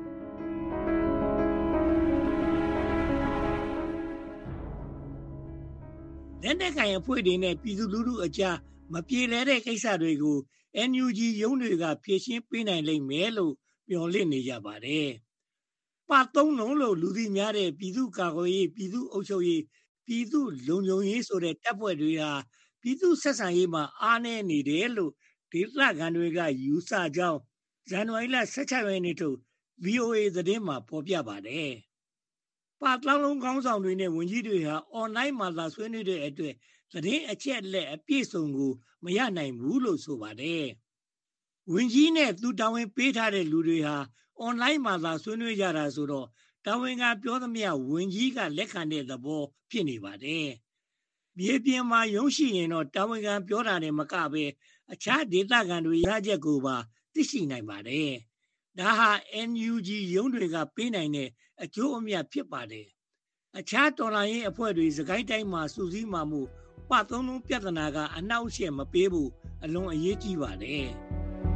လက်နက်ကိုင်အဖွဲ့တွေနဲ့ပြည်သူလူထုအကြားမပြေလည်တဲ့ကိစ္စတွေကို အန် ယူ ဂျီ ရုံးတွေကဖြေရှင်းပေးနိုင်လိမ့်မယ်လို့မျှော်လင့်နေကြပါတယ်။ပါသုံးလုံးလို့လူသိများတဲ့ပြည်သူ့ကာကွယ်ရေးပြည်သူ့အုပ်ချုပ်ရေးပြည်သူ့လုံခြုံရေးဆိုတဲ့တပ်ဖွဲ့တွေဟာပြည်သူ့ဆက်ဆံရေးမှာအားနည်းနေတယ်လို့ဒေသခံတွေကယူဆကြောင်းဇန်နဝါရီလ၁၆ရက်နေ့ထုတ် ဗီအိုအေ သတင်းမှာဖော်ပြပါတယ်။ပါတောင်းလုံးခေါင်းဆောင်တွေနဲ့ဝန်ကြီးတွေဟာအွန်လိုင်းမှာသာဆွေးနွေးတဲ့အတွက်သတင်းအချက်အလက်အပြည့်စုံကိုမရနိုင်ဘူးလို့ဆိုပါတယ်။ဝန်ကြီးနဲ့သူတာဝန်ပေးထားတဲ့လူတွေဟာအွန်လိုင်းမှာသာဆွေးနွေးကြတာဆိုတော့တာဝန်ကပြောသမျှဝန်ကြီးကလက်ခံတဲ့သဘောဖြစ်နေပါတယ်။မြေပြင်မှာရုံးရှိရင်တော့တာဝန်ခံပြောတာနဲ့မကပဲအခြားဒေသခံတွေရချက်ကိုပါသိရှိနိုင်ပါတယ်။ဒါဟာ အန် ယူ ဂျီ ရုံးတွေကပေးနိုင်တဲ့အကျိုးအမြတ်ဖြစ်ပါတယ်။အခြားတော်လှန်ရေးအဖွဲ့တွေစကိုင်းတိုင်းမှာစုစည်းမှမှုပသုံးလုံးပြဿနာကအနှောက်အယှက်မပေးဘူးအလွန်အရေးကြီးပါတယ်။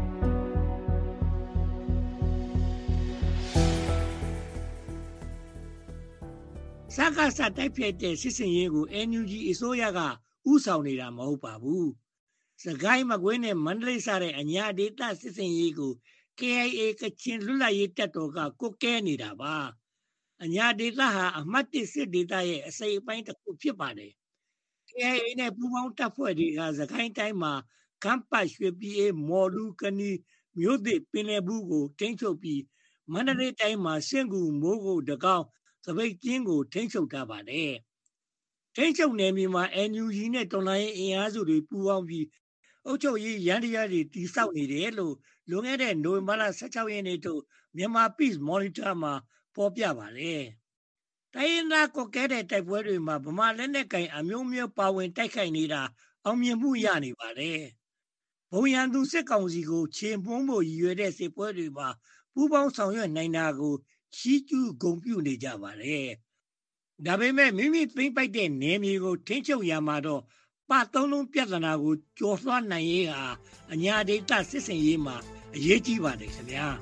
စကားစတိုက်ဖြစ်တဲ့စစ်စင်ရေးကို အန် ယူ ဂျီ အစိုးရကဥဆောင်နေတာမဟုတ်ပါဘူး။စကိုင်းမကွေးနဲ့မန္တလေးစတဲ့အညာဒေသစစ်စင်ရေးကို ကေ အိုင် အေ ကချင်လွတ်လပ်ရေးတပ်တော်ကကွပ်ကဲနေတာပါ။အညာဒေသဟာအမှတ်တစ်စစ်ဒေသရဲ့အစိပ်အပိုင်းတစ်ခုဖြစ်ပါတယ်။ ကေ အိုင် အေ နဲ့ပူးပေါင်းတပ်ဖွဲ့တွေကစကိုင်းတိုင်းမှာကမ်းပတ်ရွှေပြည်အေးမော်လူကနီမြို့သစ်ပင်လယ်ဘူးကိုထိန်းချုပ်ပြီးမန္တလေးတိုင်းမှာစင်ကူမိုးကုတ်တကောင်းသပိတ်ကျင်းကိုထိန်းချုပ်ထားပါတယ်။ထိန်းချုပ်နယ်မြေမှာ အန် ယူ ဂျီ နဲ့တော်လှန်ရေးအင်အားစုတွေပူးပေါင်းပြီးအုပ်ချုပ်ရေးရန်တရားတွေတည်ဆောက်နေတယ်လို့လွန်ခဲ့တဲ့နိုဝင်ဘာလ၁၆ရက်နေ့ထုတ်မြန်မာ Peace Monitor မှာဖော်ပြပါတယ်။တိုင်းရင်းသားကွက်ကဲတဲ့တိုက်ပွဲတွေမှာဗမာလက်နက်ကင်အမျိုးမျိုးပါဝင်တိုက်ခိုက်နေတာအောင်မြင်မှုရနေပါတယ်။ဘုံရန်သူစစ်ကောင်စီကိုခြေမှုန်းဖို့ရည်ရွယ်တဲ့စစ်ပွဲတွေမှာပူးပေါင်းဆောင်ရွက်နိုင်တာကိုချီးကျူးဂုဏ်ပြုနေကြပါတယ်။ဒါပေမဲ့မိမိသိမ့်ပိုက်တဲ့နယ်မြေကိုထိန်းချုပ်ရမှာတော့ပသုံးလုံးပြဿနာကိုကျော်လွှားနိုင်ရေးဟာအညာဒေသစစ်စင်ရေးမှာအရေးကြီးပါတယ်ခင်ဗျာ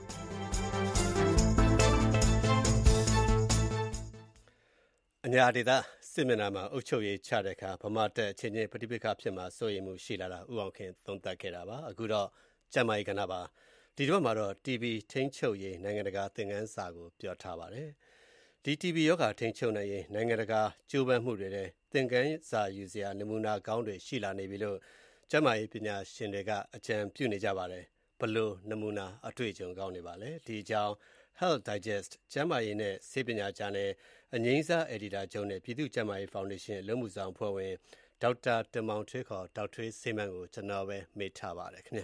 အညာဒေသစစ်မျက်နှာမှာအုပ်ချုပ်ရေးချတဲ့အခါဗမာတပ်အချင်းချင်းပဋိပက္ခဖြစ်မှာစိုးရိမ်မှုရှိလာတာဥအောင်ခင်သုံးသပ်ခဲ့တာပါအခုတော့ကျန်းမာရေးကဏ္ဍပါဒီတော့မှာတော့ တီ ဘီ ထိန်းချုပ်ရေးနိုင်ငံတကာသင်ခန်းစာကိုပြောထားပါတယ်ဒီ တီ ဘီ ရောဂါထိန်းချုပ်နိုင်ရေးနိုင်ငံတကာကြိုးပမ်းမှုတွေနဲ့သင်ခန်းစာယူစရာနမူနာကောင်းတွေရှိလာနေပြီလို့ကျန်းမာရေးပညာရှင်တွေကအကြံပြုနေကြပါတယ်ဘလို့နမူနာအတွေ့အကြုံကောင်းနေပါလဲဒီအကြောင်း Health Digest ကျန်းမာရေးနဲ့ဆေးပညာဂျာနယ်အငိမ့်စားအယ်ဒီတာချုပ်နဲ့ပြည်သူ့ကျန်းမာရေးဖောင်ဒေးရှင်းလုံမှုဆောင်အဖွဲ့ဝင်ဒေါက်တာတင်မောင်ထွေးခေါ်ဒေါက်ထွေးဆေးမန်းကိုကျွန်တော်ပဲမေးထားပါတယ်ခင်ဗျာ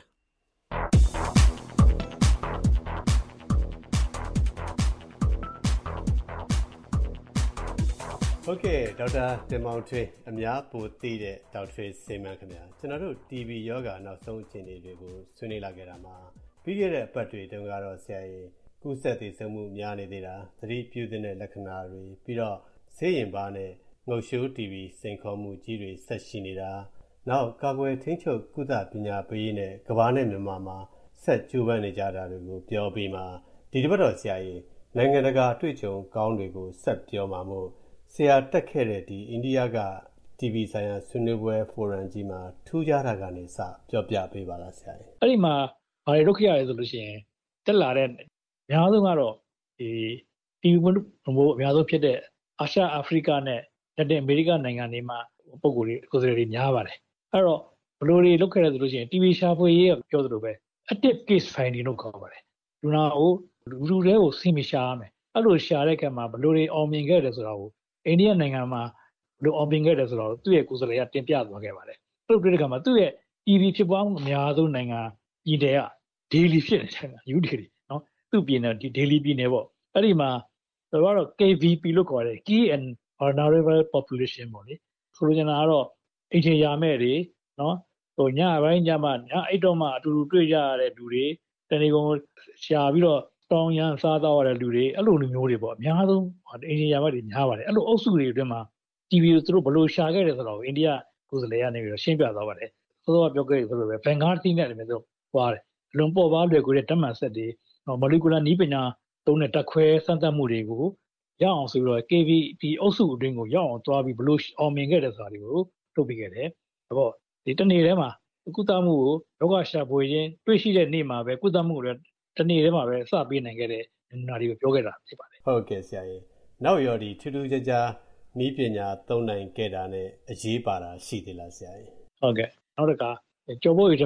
ဟုတ်ကဲ့ဒေါက်တာတင်မောင်ထွေးအများပိုသိတဲ့ဒေါက်ထွေးဆေးမန်းခင်ဗျာကျွန်တော်တို့ တီ ဘီ ရောဂါနောက်ဆုံးအခြေအနေတွေကိုဆွေးနွေးလာခဲ့တာမှာပြီးခဲ့တဲ့အပတ်တွေတုန်းကတော့ဆရာကြီးကူးစက်သေဆုံးမှုများနေသေးတာသတိပြုတဲ့လက္ခဏာတွေပြီးတော့ဆေးရင်ပါနဲ့ငုတ်ရှိုး တီ ဘီ စိန်ခေါ်မှုကြီးတွေဆက်ရှိနေတာနောက်ကာကွယ်ထိန်းချုပ်ကုသပညာပေးနဲ့ကမ္ဘာနဲ့မြန်မာမှာဆက်ကြိုးပမ်းနေကြတာတွေကိုပြောပြီးမှဒီတစ်ပတ်တော့ဆရာကြီးနိုင်ငံတကာတွေ့ကြုံကောင်းတွေကိုဆက်ပြောမှာမို့ဆရာတက်ခဲ့တဲ့ဒီအိန္ဒိယက တီ ဘီ ဆိုင်ရာဆွေးနွေးပွဲဖိုရမ်ကြီးမှာထူးခြားတာကနေစပြောပြပေးပါလားဆရာကြီးအဲ့ဒီမှာဘာတွေလုပ်ခဲ့ရလဲဆိုလို့ရှိရင်တက်လာတဲ့အများဆုံးကတော့ဒီ တီ ဘီ ဘို့အများဆုံးဖြစ်တဲ့အာရှအာဖရိကနဲ့လက်တင်အမေရိကနိုင်ငံတွေမှာပုံကိုယ်တွေကိုယ်စားလှယ်တွေများပါတယ်အဲ့တော့ဘယ်လိုတွေလုပ်ခဲ့လဲဆိုလို့ရှိရင် တီ ဘီ ရှာဖွေရေးပြောသလိုပဲ active case finding လို့ခေါ်ပါတယ်လူနာကိုလူတွေကိုစိမိရှာရမယ်အဲ့လိုရှာတဲ့အခါမှာဘယ်လိုတွေအောင်မြင်ခဲ့တယ်ဆိုတာကိုအိန္ဒိယနိုင်ငံမှာဘယ်လိုအောင်မြင်ခဲ့တယ်ဆိုတော့သူ့ရဲ့ကိုယ်စားလှယ်ကတင်ပြသွားခဲ့ပါတယ်အဲ့လိုတွေ့တဲ့အခါမှာသူ့ရဲ့ တီ ဘီ ဖြစ်ပွားမှုအများဆုံးနိုင်ငံပြည်နယ်ကဒေလီဖြစ်နေတယ်ယူဒေလီနော်သူ့ပြည်နယ်ဒီဒေလီပြည်နယ်ပေါ့အဲ့ဒီမှာဆိုတော့ ကေ ဗီ ပီ လို့ခေါ်တယ် Key and Vulnerable Population ပေါ့လေဆိုလိုချင်တာကတော့အချိန်ရမဲ့တွေနော်ဟိုညပိုင်းညမှညအိတ်တော့မှအတူတူတွေ့ကြရတဲ့လူတွေတဏီကုံရှာပြီးတော့တောင်းရန်စားတော့ရတဲ့လူတွေအဲ့လိုလူမျိုးတွေပေါ့အများဆုံးအချိန်ရမဲ့တွေများပါတယ်အဲ့လိုအုပ်စုတွေအတွင်းမှာ တီ ဘီ ကိုသူတို့ဘယ်လိုရှာခဲ့တယ်ဆိုတော့အိန္ဒိယကိုယ်စားလှယ်ကနေပြီးတော့ရှင်းပြသွားပါတယ်ဆိုတော့ပြောခဲ့ဆိုလိုပဲဘင်္ဂါတီနဲ့လည်းမျိုးပွားတယ်အလွန်ပေါ်ပါလွယ်ကူတဲ့ဓာတ်မှန်ဆက်တွေမိုလီကူလာနည်းပညာသုံးတဲ့တက်ခွဲစမ်းသပ်မှုတွေကိုရအောင်ဆိုပြီးတော့ ကေ ဗီ ပီ အုပ်စုအတွင်းကိုရောက်အောင်သွားပြီးဘလို့အောင်မြင်ခဲ့တယ်ဆိုတာတွေကိုထုတ်ပြခဲ့တယ်။ဒါပေါ့ဒီတနေ့ထဲမှာကုသမှုကိုယောဂရှာဖွေခြင်းတွေ့ရှိတဲ့နေ့မှာပဲကုသမှုတွေတနေ့ထဲမှာပဲစပေးနိုင်ခဲ့တဲ့နာတွေကိုပြောခဲ့တာဖြစ်ပါတယ်။ဟုတ်ကဲ့ဆရာကြီး။နောက်ရောဒီထူးထူးခြားခြားနည်းပညာသုံးနိုင်ခဲ့တာနဲ့အရေးပါတာရှိသေးလားဆရာကြီး။ဟုတ်ကဲ့နောက်တစ်ခါကျော်ဖို့ရတဲ့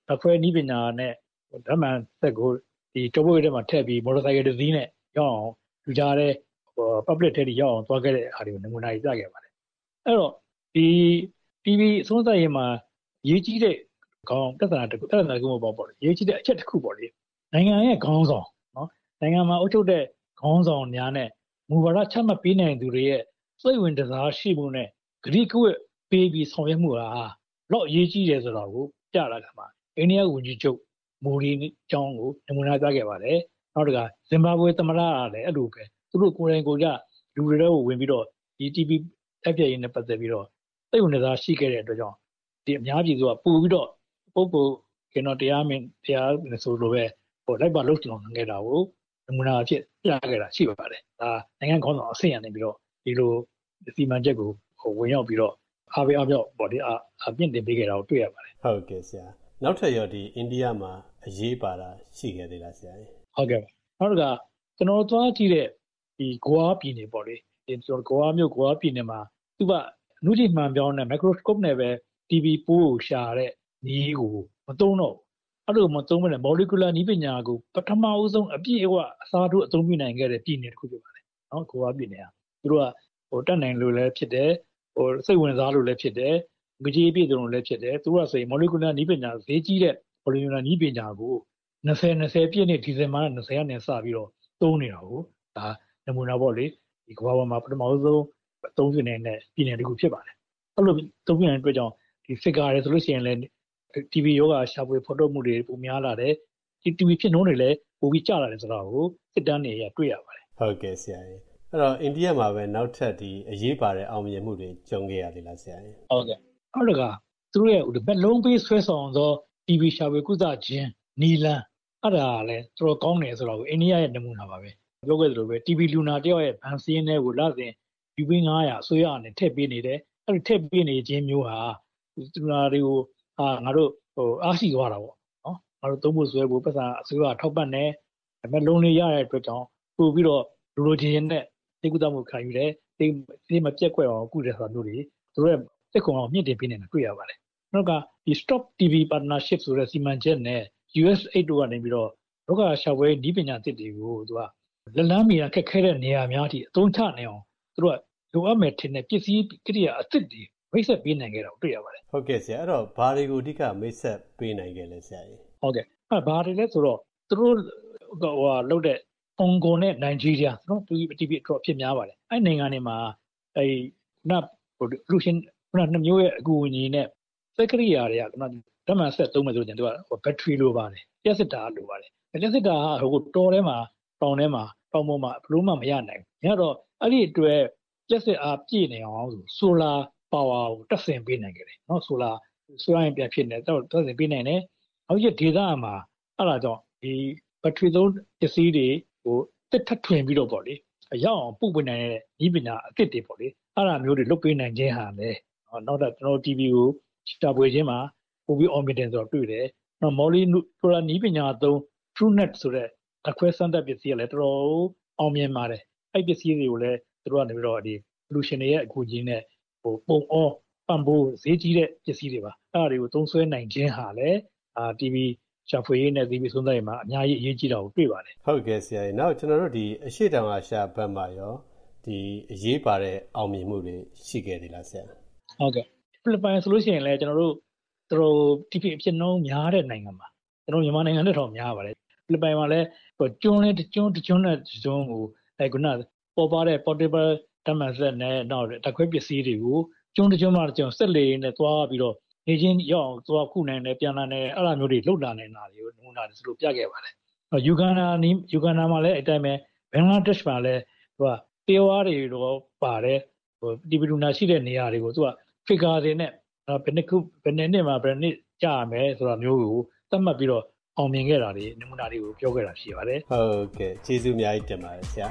ဓာတ်ခွဲနည်းပညာနဲ့ဓာတ်မှန်သက်ကိုဒီတဘိုးထဲမှာထည့်ပြီးမော်တော်ဆိုင်ကယ်တစ်စီးနဲ့ရောက်အောင်လူကြားတဲ့ public ထဲရောက်အောင်သွားခဲ့တဲ့အားတွေကိုနမူနာကြီးပြခဲ့ပါတယ်အဲ့တော့ဒီ တီဗီ အဆုံးသတ်ရေးမှာရေးကြီးတဲ့ခေါင်းပြဿနာတစ်ခုပြဿနာတစ်ခုပေါ့ပေါ့ရေးကြီးတဲ့အချက်တစ်ခုပေါ့လေနိုင်ငံရဲ့ခေါင်းဆောင်နော်နိုင်ငံမှာအုပ်ချုပ်တဲ့ခေါင်းဆောင်များနဲ့မူဝါဒချမှတ်ပေးနိုင်သူတွေရဲ့စိတ်ဝင်စားရှိမှုနဲ့ဂရိကဝတ်ပေးပြီးဆောင်ရွက်မှုဟာတော့ရေးကြီးတယ်ဆိုတော့ကိုပြလာကြမှာအိန္ဒိယဝန်ကြီးချုပ်မိုဒီအကြောင်းကိုနမူနာပြခဲ့ပါတယ်နောက်တကဇင်ဘာဘွေသမ္မတကလည်းအဲ့လိုပဲသူတို့ကိုယ်တိုင်ကိုယ်ကြလူတွေတော့ဝင်ပြီးတော့ဒီ တီဗီ အပြည့်ရင်းနဲ့ပတ်သက်ပြီးတော့စိတ်ဝင်စားရှိခဲ့တဲ့အတွက်ကြောင့်ဒီအများပြည်သူကပို့ပြီးတော့ပုဂ္ဂိုလ်ကျွန်တော်တရားမင်းတရားဆိုလိုပဲဟိုလိုက်ပါလို့ကျွန်တော်ငယ်တာကိုနမူနာအဖြစ်ပြခဲ့တာရှိပါတယ်ဒါနိုင်ငံခေါင်းဆောင်အဆင့်ရနေပြီးတော့ဒီလိုစီမံချက်ကိုဟိုဝင်ရောက်ပြီးတော့အားပေးအားပြောက်ပေါ့ဒီအပြင့်တင်ပေးခဲ့တာကိုတွေ့ရပါတယ်ဟုတ်ကဲ့ဆရာနောက်ထပ်ရောဒီအိန္ဒိယမှာအရေးပါတာရှိခဲ့သေးလားဆရာဟုတ်ကဲ့နောက်တစ်ခါကျွန်တော်သွားကြည့်တဲ့ဒီဂွာပြည်နယ်ပေါ့လေဒီကျွန်တော်ဂွာမြို့ဂွာပြည်နယ်မှာသူကအနုကြီးမှန်ပြောင်းတဲ့ microscope နဲ့ပဲ တီဗီ ပိုးကိုရှာတဲ့နည်းကိုမသုံးတော့အဲ့လိုမသုံးဘဲနဲ့ molecular နည်းပညာကိုပထမအဆုံးအပြည့်အဝအစားထိုးအသုံးပြုနိုင်ခဲ့တဲ့ပြည်နယ်တစ်ခုဖြစ်ပါတယ်နော်ဂွာပြည်နယ်ဟာသူတို့ကဟိုတက်နိုင်လို့လည်းဖြစ်တယ်ဟိုစိတ်ဝင်စားလို့လည်းဖြစ်တယ်ငကြီးပြည့်စုံလို့လည်းဖြစ်တယ်သူကဆိုရင် molecular နည်းပညာဈေးကြီးတဲ့ molecular နည်းပညာကို20 20ပြည့်နှစ်ဒီဇင်ဘာ20ရက်နေ့စပြီးတော့သုံးနေတာကိုဒါနမူနာပေါ့လေဒီကမ္ဘာပေါ်မှာပထမဆုံးအသုံးပြုနေတဲ့ပြည်နယ်တစ်ခုဖြစ်ပါတယ်အဲ့လိုသုံးပြုနေတဲ့အတွက်ကြောင့်ဒီ figure ရယ်ဆိုလို့ရှိရင်လည်း တီဗီ ယောဂရှာဖွေဖော်ထုတ်မှုတွေပုံများလာတယ်ဒီ တီဗီ ဖြစ်နှုန်းတွေလည်းပိုပြီးကျလာတယ်ဆိုတော့ကိုစစ်တမ်းတွေရတွေ့ရပါတယ်ဟုတ်ကဲ့ဆရာကြီးအဲ့တော့အိန္ဒိယမှာပဲနောက်ထပ်ဒီအရေးပါတဲ့အောင်မြင်မှုတွေကြုံခဲ့ရသေးလားဆရာကြီးဟုတ်ကဲ့အဲ့ဒါကသူတို့ရဲ့ဘက်လုံးပေးဆွဲဆောင်သော တီဗီ ရှာဖွေကုသခြင်းနီလန်အဲ့ဒါလည်းတော်တော်ကောင်းတယ်ဆိုတော့အိန္ဒိယရဲ့နမူနာပါပဲပြောခဲ့သလိုပဲ တီဗီ လူနာတယောက်ရဲ့ဗန်စင်းတွေကိုလစဉ် ယူ ပီ ၅၀၀ အစိုးရအနေနဲ့ထည့်ပေးနေတယ်အဲ့ဒီထည့်ပေးနေခြင်းမျိုးဟာလူနာတွေကိုအာငါတို့ဟိုအားရှိသွားတာပေါ့နော်ငါတို့သုံးဖို့ဆွဲဖို့ပတ်စံအစိုးရထောက်ပံ့တယ်ဒါပေမဲ့လုံးလေးရတဲ့အတွက်ကြောင့်ပို့ပြီးတော့လူလိုချင်နဲ့သိကုသမှုခံယူတယ်သိသိမပြက်ကွက်အောင်ကုတယ်ဆိုတာမျိုးတွေသူတို့ရဲ့တက်ကုံအောင်မြင့်တင်ပေးနေတာတွေ့ရပါတယ်နောက်ကဒီ Stop တီဗီ Partnership ဆိုတဲ့စီမံချက်နဲ့ ယူ အက်စ် အေဒ် တို့ကနေပြီးတော့လောကရှာဖွေနည်းပညာသစ်တွေကိုသူကလက်လန်းမီယာခက်ခဲတဲ့နေရာများအထိအသုံးချနိုင်အောင်သူတို့ကလိုအပ်မယ်ထင်တဲ့ပစ္စည်းကိရိယာအသစ်တွေမိတ်ဆက်ပေးနိုင်ခဲ့တာကိုတွေ့ရပါတယ်ဟုတ်ကဲ့ဆရာအဲ့တော့ဘာတွေကိုအဓိကမိတ်ဆက်ပေးနိုင်ခဲ့လဲဆရာကြီးဟုတ်ကဲ့အဲ့ဘာတွေလဲဆိုတော့သူတို့ဟိုလောက်တဲ့ဟောင်ကောင်နဲ့နိုင်ဂျီးရီးယားနော်သူတီဗီတော့ဖြစ်များပါတယ်အဲ့နိုင်ငံတွေမှာအဲ့နပ်ဟိုလူရှင်ခုနနှစ်မျိုးရဲ့အကူအညီနဲ့စက်ကိရိယာတွေကခုနဓာတ်မှန်ဆက်သုံးမယ်ဆိုရင်သူကဘက်ထရီလိုပါတယ်လျှက်စစ်တာလိုပါတယ်လျှက်စစ်တာဟိုတော်ထဲမှာတောင်ထဲမှာတောင်ပေါ်မှာဘလို့မှမရနိုင်ဘူးညတော့အဲ့ဒီအတွက်လျှက်စစ်အားပြည့်နေအောင်ဆိုဆိုလာပါဝါကိုတက်ဆင်ပေးနိုင်ကြတယ်နော်ဆိုလာဆိုရင်ပြန်ဖြစ်နေတော့တက်ဆင်ပေးနိုင်တယ်နောက်ကျဒေတာမှာအဲ့ဒါကြောင့်ဒီဘက်ထရီသုံးပစ္စည်းတွေဟိုတက်ထထွင်ပြီးတော့ပေါ့လေအရောက်အောင်ပုတ်ပေးနိုင်တဲ့ဤပညာအသစ်တွေပေါ့လေအဲ့ဒါမျိုးတွေလုပ်ပေးနိုင်ခြင်းဟာလေနောက်တော့ကျွန်တော် တီဗီ ကိုရှာဖွေခြင်းမှာပို့ပြီး omnitin ဆိုတော့တွေ့တယ်နော် molecular နည်းပညာသုံး TrueNet ဆိုတဲ့အခွဲစမ်းသပ်ပစ္စည်းကလည်းတော်တော်အောင်မြင်ပါတယ်အဲ့ပစ္စည်းတွေကိုလည်းသူတို့ကနေပြီးတော့ဒီ solution တွေရဲ့အကူအညီနဲ့ဟိုပုံအောပံ့ပိုးဈေးကြီးတဲ့ပစ္စည်းတွေပါအဲ့ဒါတွေကိုသုံးစွဲနိုင်ခြင်းဟာလည်းအာ တီဗီ ရှာဖွေရေးနဲ့ တီဗီ ဆုံးသက်ရေးမှာအများကြီးအရေးကြီးတာကိုတွေ့ပါတယ်ဟုတ်ကဲ့ဆရာကြီးနောက်ကျွန်တော်တို့ဒီအရှိတောင်အာရှဘက်မှာရောဒီအရေးပါတဲ့အောင်မြင်မှုတွေရှိခဲ့သေးလားဆရာဟုတ်ကဲ့ဖိလစ်ပိုင်ဆိုလို့ရှိရင်လည်းကျွန်တော်တို့သူတို့ တီဗီ အဖြစ်နှုန်းများတဲ့နိုင်ငံမှာကျွန်တော်မြန်မာနိုင်ငံနဲ့တော့များပါတယ်ဖိလစ်ပိုင်မှာလည်းကျွန်းလေးကျွန်းကျွန်းနဲ့ကျွန်းကိုအဲခုနပေါ်ပါတဲ့ portable ဓာတ်မှန်စက်နဲ့နောက်တက်ခွဲပစ္စည်းတွေကိုကျွန်းကျွန်းမှာကျွန်းစက်လေးနဲ့သွားပြီးတော့နေချင်းရောက်အောင်သွားခုနိုင်တယ်ပြန်လာတယ်အဲ့လိုမျိုးတွေလုပ်လာနေတာတွေကိုနမူနာတွေဆိုလို့ပြခဲ့ပါတယ်ယူဂန်ဒါနီးယူဂန်ဒါမှာလည်းအတိုင်းပဲဘင်္ဂလားဒေ့ရှ်မှာလည်းသူကတေဝါတွေတော့ပါတယ်ဟိုတီဗီလူနာရှိတဲ့နေရာတွေကိုသူက figure တွေနဲ့ဘယ်နှစ်ခုဘယ်နှစ်နှစ်မှာဘယ်နှစ်ကြာရမယ်ဆိုတာမျိုးကိုသတ်မှတ်ပြီးတော့အောင်မြင်ခဲ့တာတွေနမူနာတွေကိုပြောခဲ့တာရှိပါတယ်ဟုတ်ကဲ့ကျေးဇူးအများကြီးတင်ပါတယ်ဆရာ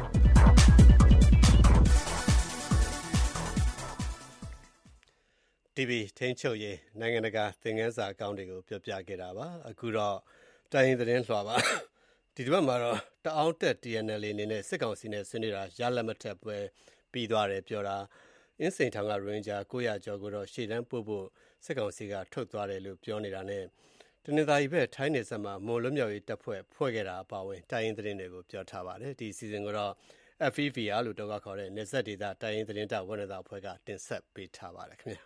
တီဗီ ထိန်းချုပ်ရေးနိုင်ငံတကာသင်ခန်းစာအကောင့်တွေကိုပြောပြခဲ့တာပါအခုတော့တိုင်းရင်းသတင်းလွှာပါဒီတစ်ပတ်မှာတော့တအောင်းတက် တီ အန် အယ်လ် အနေနဲ့စစ်ကောင်စီနဲ့ဆွေးနွေးတာရလက်မထက်ပွဲပြီးသွားတယ်ပြောတာအင်းစိန်ထောင်ကရိုဟင်ဂျာ၉၀၀ကျော်ကိုတော့ရှေ့တန်းပို့ဖို့စစ်ကောင်စီကထုတ်သွားတယ်လို့ပြောနေတာနဲ့တနင်္သာရီဘက်ထိုင်းနယ်စပ်မှာမွန်လွတ်မြောက်ရေးတပ်ဖွဲ့ဖွဲ့ခဲ့တာအပါအဝင်တိုင်းရင်းသတင်းတွေကိုပြောထားပါတယ်ဒီစီစဉ်ကိုတော့ F E V R လို့တောက်ခေါ်တဲ့နယ်စပ်ဒေသတိုင်းရင်းသတင်းတပ်ဝန်ထမ်းအဖွဲ့ကတင်ဆက်ပေးထားပါတယ်ခင်ဗျာ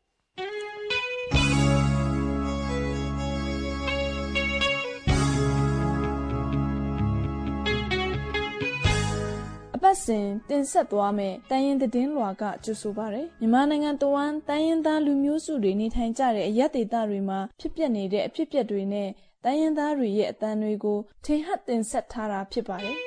အပတ်စဉ်တင်ဆက်သွားမယ်တိုင်းရင်းသတင်းလွှာကကြိုဆိုပါရယ်မြန်မာနိုင်ငံတဝန်းတိုင်းရင်းသားလူမျိုးစုတွေနေထိုင်ကြတဲ့အရပ်ဒေသတွေမှာဖြစ်ပျက်နေတဲ့အဖြစ်အပျက်တွေနဲ့တိုင်းရင်းသားတွေရဲ့အသံတွေကိုထင်ဟပ်တင်ဆက်ထားတာဖြစ်ပါတယ်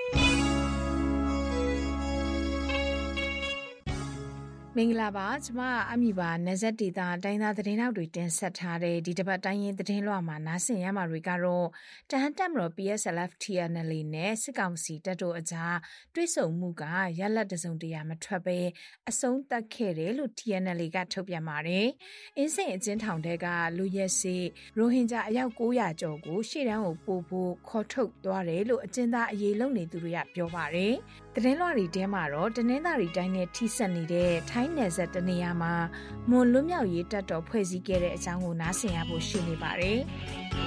မင်္ဂလာပါကျမအမီပါနေဆက်ဒေတာတိုင်းသားသတင်းနောက်တွေတင်ဆက်ထားတဲ့ဒီတစ်ပတ်တိုင်းရင်းသတင်းလွှာမှာနားဆင်ရမှာတွေကတော့တဟန်တက်မတော် P S L F T N L A နဲ့စစ်ကောင်စီတပ်တို့အကြားတွဲဆုံမှုကရလဒ်တစုံတရာမထွက်ဘဲအဆုံးသတ်ခဲ့တယ်လို့ T N L A ကထုတ်ပြန်ပါတယ်။အင်းစိန်အကျဉ်းထောင်တွေကလူရက်စေရိုဟင်ဂျာအယောက်၉၀၀ကျော်ကိုရှေ့တန်းကိုပို့ဖို့ခေါ်ထုတ်သွားတယ်လို့အကျဉ်းသားအရေးလုပ်နေသူတွေကပြောပါတယ်။သတင်းလွှာတွေထဲမှာတော့တနင်္သာရီတိုင်းနဲ့ထိစပ်နေတဲ့ထိုင်းနယ်စပ်တနေရာမှာမွန်လွတ်မြောက်ရေးတပ်တော်ဖွဲ့စည်းခဲ့တဲ့အကြောင်းကိုနားဆင်ရဖို့ရှိနေပါတယ်။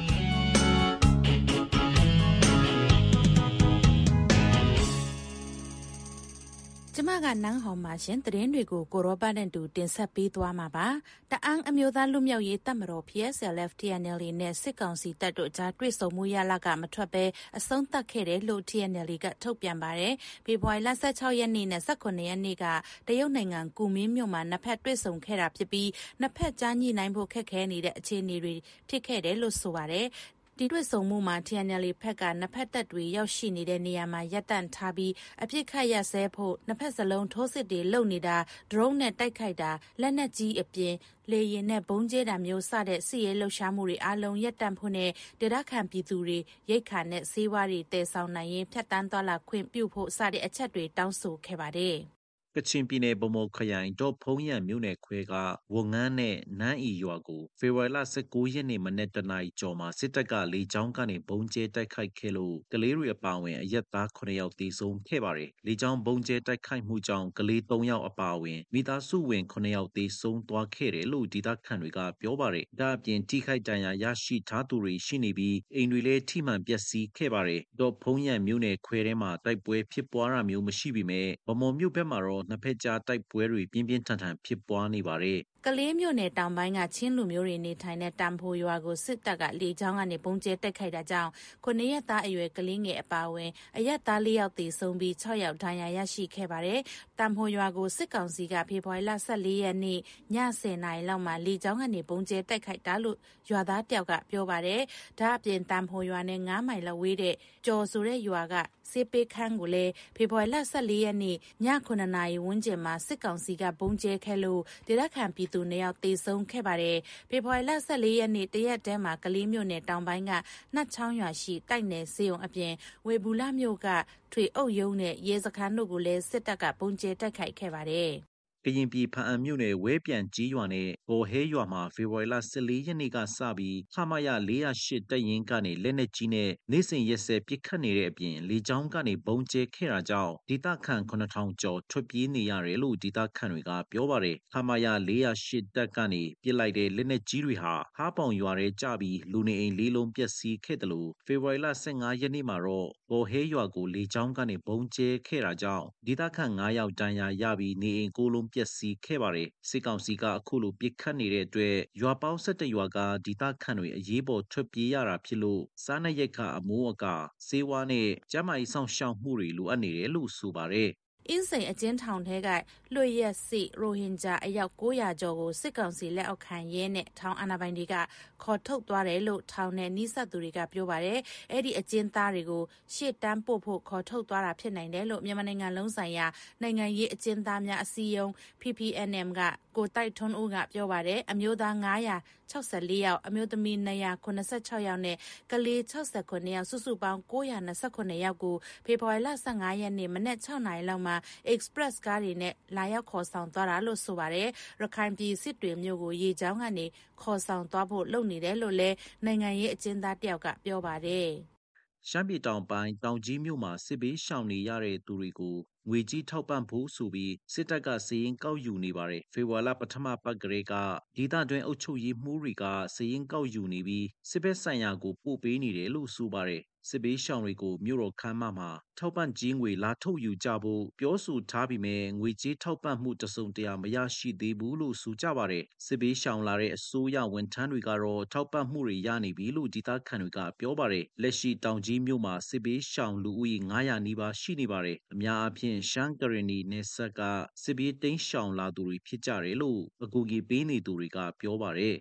ကျမကနန်းဟောင်မှာရှင်သတင်းတွေကိုကိုရောပတ်နဲ့တူတင်ဆက်ပေးသွားမှာပါတအန်းအမျိုးသားလူမျိုးရေးတပ်မတော် P S L F T N L A နဲ့စစ်ကောင်စီတပ်တို့ကြားတွေ့ဆုံမှုရလကမထွက်ဘဲအဆုံးသတ်ခဲ့တယ်လို့ T N L A ကထုတ်ပြန်ပါတယ်ဖေဖော်ဝါရီလ၁၆ရက်နေ့နဲ့၁၇ရက်နေ့ကတရုတ်နိုင်ငံကူမင်းမြို့မှာနှစ်ဖက်တွေ့ဆုံခဲ့တာဖြစ်ပြီးနှစ်ဖက်ကြားညှိနှိုင်းဖို့ခက်ခဲနေတဲ့အခြေအနေတွေဖြစ်ခဲ့တယ်လို့ဆိုပါတယ်ဒီတွေ့ဆုံမှုမှာ T N L A ဖက်ကနှစ်ဖက်တပ်တွေရောက်ရှိနေတဲ့နေရာမှာရပ်တန့်ထားပြီးအပြစ်ခတ်ရဆဲဖို့နှစ်ဖက်စလုံးထိုးစစ်တွေလုပ်နေတာ drone နဲ့တိုက်ခိုက်တာလက်နက်ကြီးအပြင်လေရင်နဲ့ဘုံကျဲတာမျိုးစတဲ့စစ်ရေးလှုပ်ရှားမှုတွေအလုံးရပ်တန့်ဖို့နဲ့ဒေသခံပြည်သူတွေရိတ်ခါနဲ့စေဝါတွေတည်ဆောင်နိုင်ရင်ဖြတ်တန်းသွားလာခွင့်ပြုဖို့စတဲ့အချက်တွေတောင်းဆိုခဲ့ပါတယ်ကချင်ပြည်နယ်ဗမော်ခရိုင်ဒေါ့ဖုံးရံမြို့နယ်ခွဲကဝငန်းနဲ့နန်းအီရွာကိုဖေဖော်ဝါရီလ၁၉ရက်နေ့မနေ့တနာရီကျော်မှာစစ်တပ်ကလေကြောင်းကနေဘုံကျဲတိုက်ခိုက်ခဲ့လို့ကလေးတွေအပါအဝင်အရက်သားခုနှစ်ယောက်သေဆုံးခဲ့ပါတယ်။လေကြောင်းဘုံကျဲတိုက်ခိုက်မှုကြောင့်ကလေး၃ယောက်အပါအဝင်မိသားစုဝင်ခုနှစ်ယောက်သေဆုံးသွားခဲ့တယ်လို့ဒေသခံတွေကပြောပါတယ်။ဒါအပြင်ထိခိုက်ဒဏ်ရာရရှိထားသူတွေရှိနေပြီးအိမ်တွေလည်းထိမှန်ပျက်စီးခဲ့ပါတယ်။ဒေါ့ဖုံးရံမြို့နယ်ခွဲထဲမှာတိုက်ပွဲဖြစ်ပွားတာမျိုးမရှိပေမဲ့ဗမော်မြို့ဘက်မှာတော့နှစ်ဖက်ကြားတိုက်ပွဲတွေပြင်းပြင်းထန်ထန်ဖြစ်ပွားနေပါတယ်ကလေးမြို့နယ်တောင်ပိုင်းကချင်းလူမျိုးတွေနေထိုင်တဲ့တမ်ဖိုရွာကိုစစ်တပ်ကလေကြောင်းကနေပုံကျဲတက်ခိုက်တာကြောင့်ခုနှစ်ရက်သားအရွယ်ကလေးငယ်အပါအဝင်အရက်သား၄ယောက်သေဆုံးပြီး၆ယောက်ဒဏ်ရာရရှိခဲ့ပါတယ်။တမ်ဖိုရွာကိုစစ်ကောင်စီကဖေဖော်ဝါရီလ၁၄ရက်နေ့ည၁၀နာရီလောက်မှာလေကြောင်းကနေပုံကျဲတက်ခိုက်တာလို့ရွာသားတယောက်ကပြောပါတယ်။ဒါအပြင်တမ်ဖိုရွာနဲ့၅မိုင်လောက်ဝေးတဲ့ကျော်ဆိုတဲ့ရွာကစေပေးခန်းကိုလည်းဖေဖော်ဝါရီလ၁၄ရက်နေ့ညခုနှစ်နာရီဝန်းကျင်မှာစစ်ကောင်စီကပုံကျဲခဲ့လို့ဒေသခံပြည်သူနှစ်ယောက်သေဆုံးခဲ့ပါတယ်။ဖေဖော်ဝါရီလ၁၄ရက်နေ့တရက်တည်းမှာကလေးမြို့နယ်တောင်ပိုင်းကနှတ်ချောင်းရွာရှိတိုက်နယ်စေုံအပြင်ဝေဘူးလမြို့ကထွေအုပ်ရုံးနဲ့ရဲစခန်းတို့ကိုလည်းစစ်တပ်ကပုံကျဲတိုက်ခိုက်ခဲ့ပါတယ်။ကရင်ပြည်ဖားအံမြို့နယ်ဝဲပြန်ကြီးရွာနဲ့ဘော်ဟဲရွာမှာဖေဖော်ဝါရီလ၁၄ရက်နေ့ကစပြီးခမရ၄၀၈တပ်ရင်းကနေလက်နက်ကြီးနဲ့နေ့စဉ်ရက်ဆက်ပစ်ခတ်နေတဲ့အပြင်လေကြောင်းကနေဘုံကျဲခဲ့တာကြောင့်ဒေသခံခုနှစ်ထောင်ကျော်ထွက်ပြေးနေရတယ်လို့ဒေသခံတွေကပြောပါတယ်ခမရ၄၀၈တပ်ကနေပစ်လိုက်တဲ့လက်နက်ကြီးတွေဟာဟားပေါင်ရွာထဲကျပြီးလူနေအိမ်လေးလုံးပျက်စီးခဲ့တယ်လို့ဖေဖော်ဝါရီလ၁၅ရက်နေ့မှာတော့ဘော်ဟဲရွာကိုလေကြောင်းကနေဘုံကျဲခဲ့တာကြောင့်ဒေသခံ၅ယောက်ဒဏ်ရာရပြီးနေအိမ်ကိုလုံးပျက်စီးခဲ့ပါတယ်စစ်ကောင်စီကအခုလိုပစ်ခတ်နေတဲ့အတွက်ရွာပေါင်း၁၁ရွာကဒေသခံတွေအရေးပေါ်ထွက်ပြေးရတာဖြစ်လို့စားနပ်ရိက္ခာအမိုးအကာဆေးဝါးနဲ့ကျန်းမာရေးဆောင်ရှောက်မှုတွေလိုအပ်နေတယ်လို့ဆိုပါတယ်အင်းစိန်အကျဉ်းထောင်ထဲကလွှတ်ရက်စီရိုဟင်ဂျာအယောက်၉၀၀ကျော်ကိုစစ်ကောင်စီလက်အောက်ခံရဲနဲ့ထောင်အာဏာပိုင်တွေကခေါ်ထုတ်သွားတယ်လို့ထောင်နဲ့နှိစက်သူတွေကပြောပါတယ်။အဲ့ဒီအကျဉ်းသားတွေကိုရှေ့တန်းပို့ဖို့ခေါ်ထုတ်သွားတာဖြစ်နိုင်တယ်လို့မြန်မာနိုင်ငံလုံးဆိုင်ရာနိုင်ငံရေးအကျဉ်းသားများအစည်းအရုံး P P N M ကကိုတိုက်ထွန်းဦးကပြောပါတယ်။အမျိုးသား၅၆၄ယောက်အမျိုးသမီး၂၇၆ယောက်နဲ့ကလေး၆၉ယောက်စုစုပေါင်း၉၂၇ယောက်ကိုဖေဖော်ဝါရီလ၁၅ရက်နေ့မနက်၆နာရီလောက်မှာ Express ကားတွေနဲ့လာရောက်ခေါ်ဆောင်သွားတာလို့ဆိုပါတယ်။ရခိုင်ပြည်စစ်တွေမျိုးကိုရေကြောင်းကနေခေါ်ဆောင်သွားဖို့လုပ်နေတယ်လို့လည်းနိုင်ငံရေးအကျဉ်းသားတယောက်ကပြောပါတယ်ရှမ်းပြည်တောင်ပိုင်းတောင်ကြီးမြို့မှာစစ်ဘေးရှောင်နေရတဲ့သူတွေကိုငွေကြီးထောက်ပံ့ဖို့ဆိုပြီးစစ်တပ်ကစာရင်းကောက်ယူနေပါတယ်ဖေဖော်ဝါရီလပထမပတ်ကလေးကဒေသတွင်းအုပ်ချုပ်ရေးမှုတွေကစာရင်းကောက်ယူနေပြီးစစ်ဘက်ဆိုင်ရာကိုပို့ပေးနေတယ်လို့ဆိုပါတယ်စစ်ဘေးရှောင်တွေကိုမြို့တော်ခမ်းမမှာထောက်ပံ့ကြေးငွေလာထုတ်ယူကြဖို့ပြောဆိုထားပြီးမြဲငွေကြေးထောက်ပံ့မှုတစုံတရာမရရှိသေးဘူးလို့ဆိုကြပါတယ်စစ်ဘေးရှောင်လာတဲ့အစိုးရဝန်ထမ်းတွေကတော့ထောက်ပံ့မှုတွေရနေပြီလို့ဒေသခံတွေကပြောပါတယ်လက်ရှိတောင်ကြီးမြို့မှာစစ်ဘေးရှောင်လူဦးရေငါးရာနီးပါးရှိနေပါတယ်အများအပြားရှမ်းကရဏီနယ်ဆက်ကစစ်ဘေးတိမ်းရှောင်လာသူတွေဖြစ်ကြတယ်လို့အကူအညီပေးနေသူတွေကပြောပါတယ်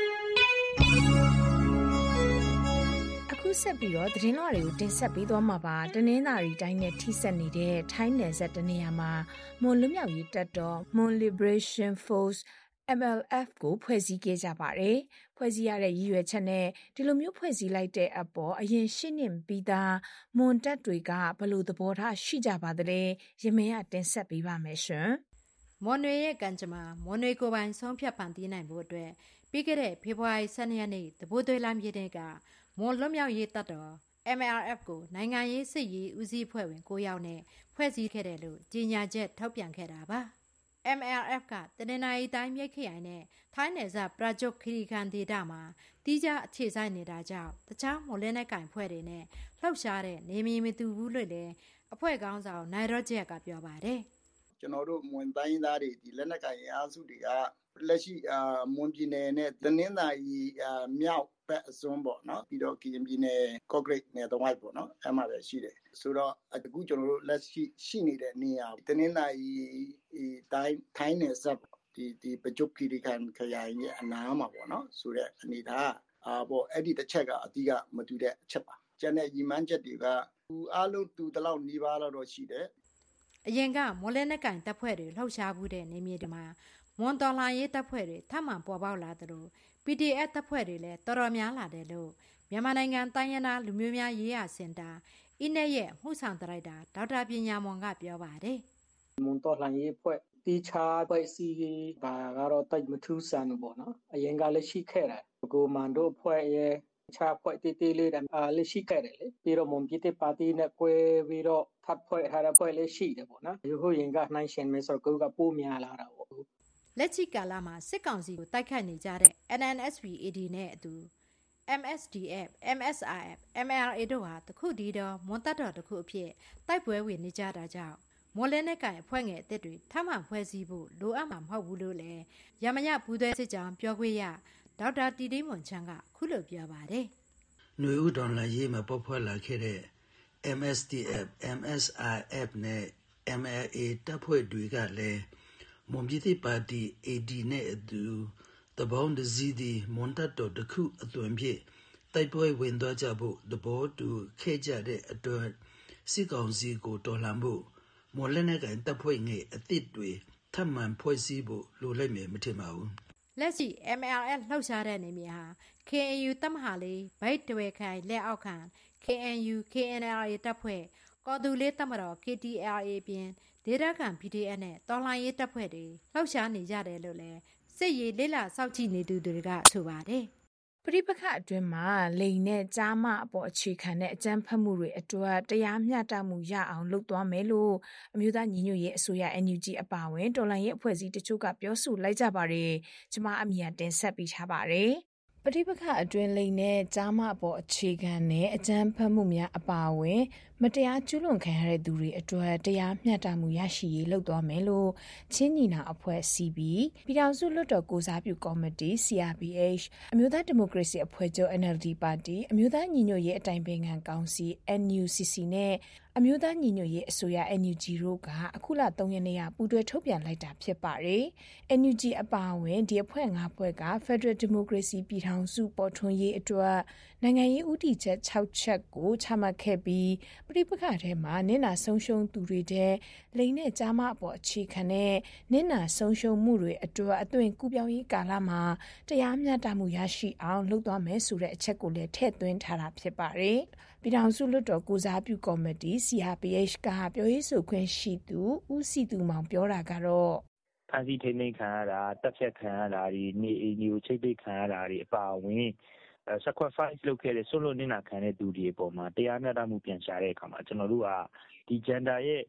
အခုဆက်ပြီးတော့သတင်းလွှာတွေကိုတင်ဆက်ပေးသွားမှာပါတနင်္သာရီတိုင်းနဲ့ထိစပ်နေတဲ့ထိုင်းနယ်စပ်တနေရာမှာမွန်လွတ်မြောက်ရေးတပ်တော် Mon Liberation Force အမ် အယ် အက်ဖ် ကိုဖွဲ့စည်းခဲ့ကြပါတယ်ဖွဲ့စည်းရတဲ့ရည်ရွယ်ချက်နဲ့ဒီလိုမျိုးဖွဲ့စည်းလိုက်တဲ့အပေါ်အရင်ရှင်းနေပြီးသားမွန်တပ်တွေကဘယ်လိုသဘောထားရှိကြပါသလဲရမင်းကတင်ဆက်ပေးပါမယ်ရှင်မွန်တွေရဲ့ကံကြမ္မာမွန်တွေကိုယ်ပိုင်ဆုံးဖြတ်ဖန်တီးနိုင်ဖို့အတွက်ပြီးခဲ့တဲ့ဖေဖော်ဝါရီလ ၁၂ ရက်နေ့တပိုးသွေးလမ်းပြည်တဲ့ကမွန်လွတ်မြောက်ရေးတပ်တော် အမ် အယ် အက်ဖ် ကိုနိုင်ငံရေးစစ်ရေးဦးစီးအဖွဲ့ဝင်ကိုးယောက်နဲ့ဖွဲ့စည်းခဲ့တယ်လို့ကြေညာချက်ထုတ်ပြန်ခဲ့တာပါ အမ် အယ် အက်ဖ် ကတနင်္သာရီတိုင်းမြိတ်ခရိုင်နဲ့ထိုင်းနယ်စပ်ပရာဂျုတ်ခရီကန်ဒေသမှာတီးခြားအခြေစိုက်နေတာကြောင့်တခြားမွန်လက်နက်ကင်ဖွဲ့တွေနဲ့လှုပ်ရှားတဲ့နေမီမတူဘူးလို့လည်းအဖွဲ့ခေါင်းဆောင်နိုင်ရော့ဂျက်ကပြောပါတယ်ကျွန်တော်တို့မွန်တိုင်းသားတွေဒီလက်နက်ကင်အားစုတွေကလက်ရှိအာမွန်ပြည်နယ်နဲ့တနင်္သာရီအာမြောက်ဘက်အစွန်းပေါ့နော်ပြီးတော့ကရင်ပြည်နယ်ကော့ဂရိတ်နယ်တဝိုက်ပေါ့နော်အဲ့မှာပဲရှိတယ်ဆိုတော့အခုကျွန်တော်တို့လက်ရှိရှိနေတဲ့နေရာတနင်္သာရီတိုင်းထိုင်းနယ်စပ်ဒီဒီပကြုတ်ခီရီကန်ခရိုင်ရဲ့အနားမှာပေါ့နော်ဆိုတဲ့အနေထားအာပေါ့အဲ့ဒီတစ်ချက်ကအတိကမတူတဲ့အချက်ပါကျန်တဲ့ရီမန်းချက်တွေကသူအားလုံးတူတလောက်နီးပါးတော့ရှိတယ်အရင်ကမွန်လက်နက်ကင်တပ်ဖွဲ့တွေလှုပ်ရှားမှုတဲ့နေမြေတွေမှာမွန်တော်လှန်ရေးတပ်ဖွဲ့တွေထပ်မံပေါ်ပေါက်လာသလို ပီ ဒီ အက်ဖ် တပ်ဖွဲ့တွေလည်းတော်တော်များလာတယ်လို့မြန်မာနိုင်ငံတိုင်းရင်းသားလူမျိုးများရေးရာစင်တာအင်းနဲ့ရဲ့မှုဆောင်ဒါရိုက်တာဒေါက်တာပညာမွန်ကပြောပါတယ်မွန်တော်လှန်ရေးဖွဲ့တီချာဖွဲ့စီဘာကတော့တိုက်မထူးဆန်ဘူးပေါ့နော်အရင်ကလည်းရှိခဲ့တယ်ကိုမန်ဒိုဖွဲ့ရဲ့ချာဖွဲ့တီတီလေးအာလည်းရှိခဲ့တယ်လေပြီးတော့မွန်ပြည်တဲ့ပါတီနဲ့ကွဲပြီးတော့ထပ်ဖွဲ့ထားတဲ့ဖွဲ့လည်းရှိတယ်ပေါ့နော်ရိုးရိုးရင်ကနှိုင်းရှင်မဲဆိုတော့ကပိုးများလာတာပေါ့လက်ရှိကာလမှာစစ်ကောင်စီကိုတိုက်ခိုက်နေကြတဲ့ အန် အန် အက်စ် ပီ အေ ဒီ နဲ့အတူ အမ် အက်စ် ဒီ အက်ဖ် အမ် အက်စ် အာ အက်ဖ် အမ် အယ် အေ တို့ဟာတခုတည်းသောမွန်တပ်တော်တစ်ခုအဖြစ်တိုက်ပွဲဝင်နေကြတာကြောင့်မွန်လက်နက်ကင်အဖွဲ့ငယ်အသစ်တွေထပ်မံဖွဲ့စည်းဖို့လိုအပ်မှာမဟုတ်ဘူးလို့လည်းရမညဘူးသွဲစစ်ကြောင်းပြောခွင့်ရဒေါက်တာတီတီမွန်ချန်ကခုလိုပြောပါတယ်။ຫນွေဥတော်လာရေးမှာပေါ်ဖွဲ့လာခဲ့တဲ့ အမ် အက်စ် ဒီ အက်ဖ် အမ် အက်စ် အာ အက်ဖ် နဲ့ အမ် အယ် အေ တပ်ဖွဲ့တွေကလည်းမွန်ပြည်သစ်ပါတီ အေ ဒီ နဲ့အတူတပေါင်းတစည်းသည်မွန်တပ်တော်တစ်ခုအသွင်ဖြင့်တိုက်ပွဲဝင်သွားကြဖို့သဘောတူခဲ့ကြတဲ့အတွက်စစ်ကောင်စီကိုတော်လှန်ဖို့မွန်လက်နက်ကိုင်တပ်ဖွဲ့ငယ်အသစ်တွေထပ်မံဖွဲ့စည်းဖို့လိုလိုက်မယ်မထင်ပါဘူးလက်ရှိ အမ် အယ် အက်ဖ် လှုပ်ရှားတဲ့နေမြေဟာ ကေ အန် ယူ တပ်မဟာလေးဗိုက်တဝဲခိုင်လက်အောက်ခံ ကေ အန် ယူ ကေ အန် အယ် အေ တပ်ဖွဲ့ကော်တူလေးတပ်မတော် ကေ တီ အယ် အေ ပြင်ဒေသခံ ပီ ဒီ အက်ဖ် နဲ့တော်လှန်ရေးတပ်ဖွဲ့တွေလှုပ်ရှားနေကြတယ်လို့လည်းစစ်ရေးလေ့လာစောင့်ကြည့်နေသူတွေကဆိုပါတယ်ပဋိပက္ခအတွင်းမှာလိန်နဲ့ကြားမအပေါ်အခြေခံတဲ့အကြမ်းဖက်မှုတွေအတွက်တရားမျှတမှုရအောင်လုပ်သွားမယ်လို့အမျိုးသားညီညွတ်ရေးအစိုးရ အန် ယူ ဂျီ အပါအဝင်တော်လှန်ရေးအဖွဲ့အစည်းတချို့ကပြောဆိုလိုက်ကြပါတယ်။ကျွန်မအမီယာတင်ဆက်ပေးထားပါတယ်။ပဋိပက္ခအတွင်းလိန်နဲ့ကြားမအပေါ်အခြေခံတဲ့အကြမ်းဖက်မှုများအပါအဝင်မတရားကျူးလွန်ခံရတဲ့သူတွေအတွက်တရားမျှတမှုရရှိရေးလုပ်သွားမယ်လို့ချင်းညီနာအဖွဲ့ စီ ဘီ ပြည်ထောင်စုလွှတ်တော်ကိုစားပြုကော်မတီ စီ အာร์ ပီ အိတ်ချ် အမျိုးသားဒီမိုကရေစီအဖွဲ့ချုပ် အန် အယ်လ် ဒီ ပါတီအမျိုးသားညီညွတ်ရေးအတိုင်ပင်ခံကောင်စီ အန် ယူ စီ စီ နဲ့အမျိုးသားညီညွတ်ရေးအစိုးရ အန် ယူ ဂျီ တို့ကအခုလသုံးရက်နေ့ကပူးတွဲထုတ်ပြန်လိုက်တာဖြစ်ပါတယ်။ အန် ယူ ဂျီ အပါအဝင်ဒီအဖွဲ့ငါးဖွဲ့က Federal Democracy ပြည်ထောင်စုပေါ်ထွန်းရေးအတွက်နိုင်ငံရေးဥတီချက်ခြောက်ချက်ကိုချမှတ်ခဲ့ပြီးပဋိပက္ခထဲမှာနစ်နာဆုံးရှုံးသူတွေတဲ့လိန်နဲ့ကြားမအပေါ်အခြေခံတဲ့နစ်နာဆုံးရှုံးမှုတွေအတွက်အသွင်ကူးပြောင်းရေးကာလမှာတရားမျှတမှုရရှိအောင်လုပ်သွားမယ်ဆိုတဲ့အချက်ကိုလည်းထည့်သွင်းထားတာဖြစ်ပါတယ်။ပြည်ထောင်စုလွှတ်တော်ကိုစားပြုကော်မတီ စီ အာร์ ပီ အိတ်ချ် ကပြောရေးဆိုခွင့်ရှိသူဦးစီသူမောင်ပြောတာကတော့ဖန်စီထိန်းသိမ်းခံရတာတပ်ဖြတ်ခံရတာဒီနေအိမ်မျိုးချိတ်ပိတ်ခံရတာဒီအပါအဝင်sacrifice လုပ်ခဲ့တဲ့ဆွလွတ်နေတာခံတဲ့သူတွေအပေါ်မှာတရားမျှတမှုပြန်ရှာတဲ့အခါမှာကျွန်တော်တို့ကဒီ gender ရဲ့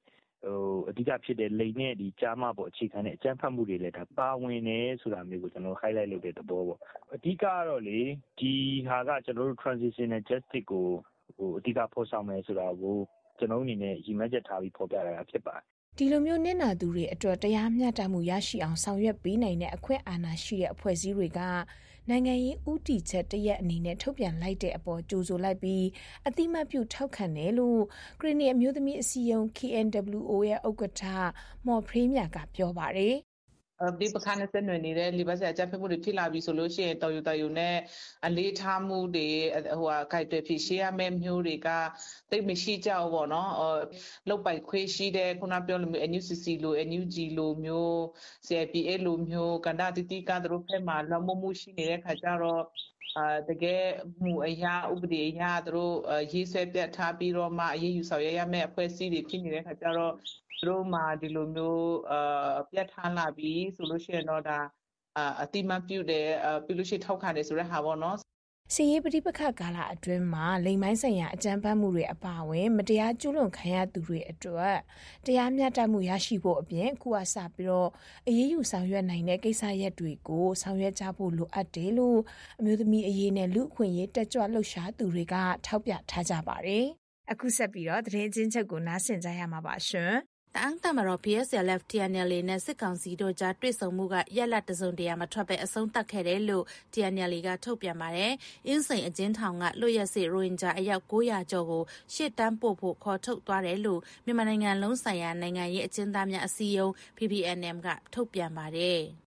ဟိုအဓိကဖြစ်တဲ့လိန်နဲ့ဒီကြားမပေါ်အခြေခံတဲ့အကြမ်းဖက်မှုတွေလည်းဒါပါဝင်နေဆိုတာမျိုးကိုကျွန်တော် highlight လုပ်တဲ့သဘောပေါ့အဓိကတော့လေဒီဟာကကျွန်တော်တို့ transitional justice ကိုဟိုအဓိကဖော်ဆောင်မယ်ဆိုတာကိုကျွန်တော်အနေနဲ့ရည်မှန်းချက်ထားပြီးဖော်ပြရတာဖြစ်ပါတယ်ဒီလိုမျိုးနစ်နာသူတွေအတွက်တရားမျှတမှုရရှိအောင်ဆောင်ရွက်ပေးနိုင်တဲ့အခွင့်အာဏာရှိတဲ့အဖွဲ့အစည်းတွေကနိုင်ငံရေးဥတီချက်တရက်အနေနဲ့ထုတ်ပြန်လိုက်တဲ့အပေါ်ကြိုဆိုလိုက်ပြီးအတိမတ်ပြုထောက်ခံတယ်လို့ကရင်နီအမျိုးသမီးအစည်းအရုံး K N W O ရဲ့ဥက္ကဋ္ဌမော်ဖရေးမြကပြောပါတယ်ဒီပခါနဲ့ဆက်နွယ်နေတဲ့လီဘတ်ဆက်အကြမ်းဖက်မှုတွေဖြစ်လာပြီဆိုလို့ရှိရင်တော်ယူတော်ယူနဲ့အလေးထားမှုတွေဟိုဟာခိုက်တွေဖြစ်ရှေ့ရမယ့်မျိုးတွေကတိတ်မရှိကြဘူးပေါ့နော်လောက်ပိုက်ခွေးရှိတဲ့ခုနပြောလိုမျိုး N U C C လို N U G လိုမျိုး C I P A လိုမျိုးကန္တာတီတီကတို့ဖက်မှာလွန်မှုမှုရှိနေတဲ့ခါကျတော့အာတကယ်မှုအရာဥပဒေအရာတို့ရေးဆွဲပြတ်ထားပြီးတော့မှအရေးယူဆောင်ရွက်ရမယ့်အဖွဲ့အစည်းတွေဖြစ်နေတဲ့ခါကျတော့တို့မှာဒီလိုမျိုးအာပြတ်ထားလာပြီးဆိုလို့ရှိရင်တော့ဒါအတိမတ်ပြုတယ်ပြုလို့ရှိထောက်ခံတယ်ဆိုတဲ့ဟာပေါ့နော်စီရေးပဋိပက္ခကာလအတွင်းမှာလိမ်မိုင်းဆိုင်ရာအကြမ်းဖက်မှုတွေအပါအဝင်မတရားကျူးလွန်ခံရသူတွေအတွက်တရားမျှတမှုရရှိဖို့အပြင်ခုအစပြီးတော့အရေးယူဆောင်ရွက်နိုင်တဲ့ကိစ္စရပ်တွေကိုဆောင်ရွက်ကြဖို့လိုအပ်တယ်လို့အမျိုးသမီးအရေးနဲ့လူအခွင့်အရေးတက်ကြွလှုပ်ရှားသူတွေကထောက်ပြထားကြပါတယ်။အခုဆက်ပြီးတော့သတင်းအချင်းချုပ်ကိုနားဆင်ကြရမှာပါရှင်။တအန်းတမတော် P S L F T N L A နဲ့စစ်ကောင်စီတို့ကြားတွေ့ဆုံမှုကရက်လက်တစုံတရာမထွက်ပဲအဆုံးသတ်ခဲ့တယ်လို့ T N L A ကထုတ်ပြန်ပါတယ်။အင်းစိန်အကျဉ်းထောင်ကလွတ်ရက်စေရိုဟင်ဂျာအယောက်၉ရာကျော်ကိုရှေ့တန်းပို့ဖို့ခေါ်ထုတ်သွားတယ်လို့မြန်မာနိုင်ငံလုံးဆိုင်ရာနိုင်ငံရေးအကျဉ်းသားများအစည်းအရုံး P P N M ကထုတ်ပြန်ပါတယ်။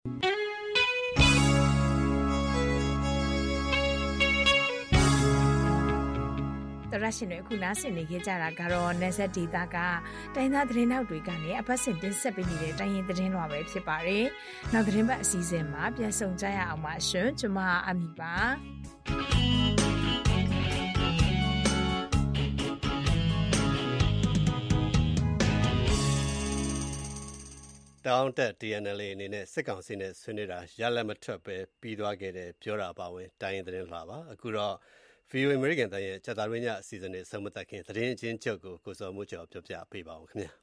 တရရှင်တွေအခုနားဆင်နေကြတာကတော့နေဆက်ဒေတာကတိုင်းသားသတင်းနောက်တွေကနေအပတ်စဉ်တင်ဆက်ပေးနေတဲ့တိုင်းရင်သတင်းလွှာပဲဖြစ်ပါတယ်။နောက်သတင်းပတ်အစီအစဉ်မှာပြန်ဆောင်ကြရအောင်ပါရှင်။ကျွန်မအမီပါ။တောင်းတက် T N L A အနေနဲ့စစ်ကောင်စီနဲ့ဆွေးနွေးတာရလက်မထွက်ပဲပြီးသွားခဲ့တယ်ပြောတာပါဝင်တိုင်းရင်သတင်းလွှာပါအခုတော့ဗီအိုအေ American တန်ရဲ့စက်သားရင်းညအစီအစဉ်နဲ့ဆုံးမသက်ခင်သတင်းအချင်းချုပ်ကိုကိုစော်မိုးကျော်ပြောပြပေးပါဦးခင်ဗျာ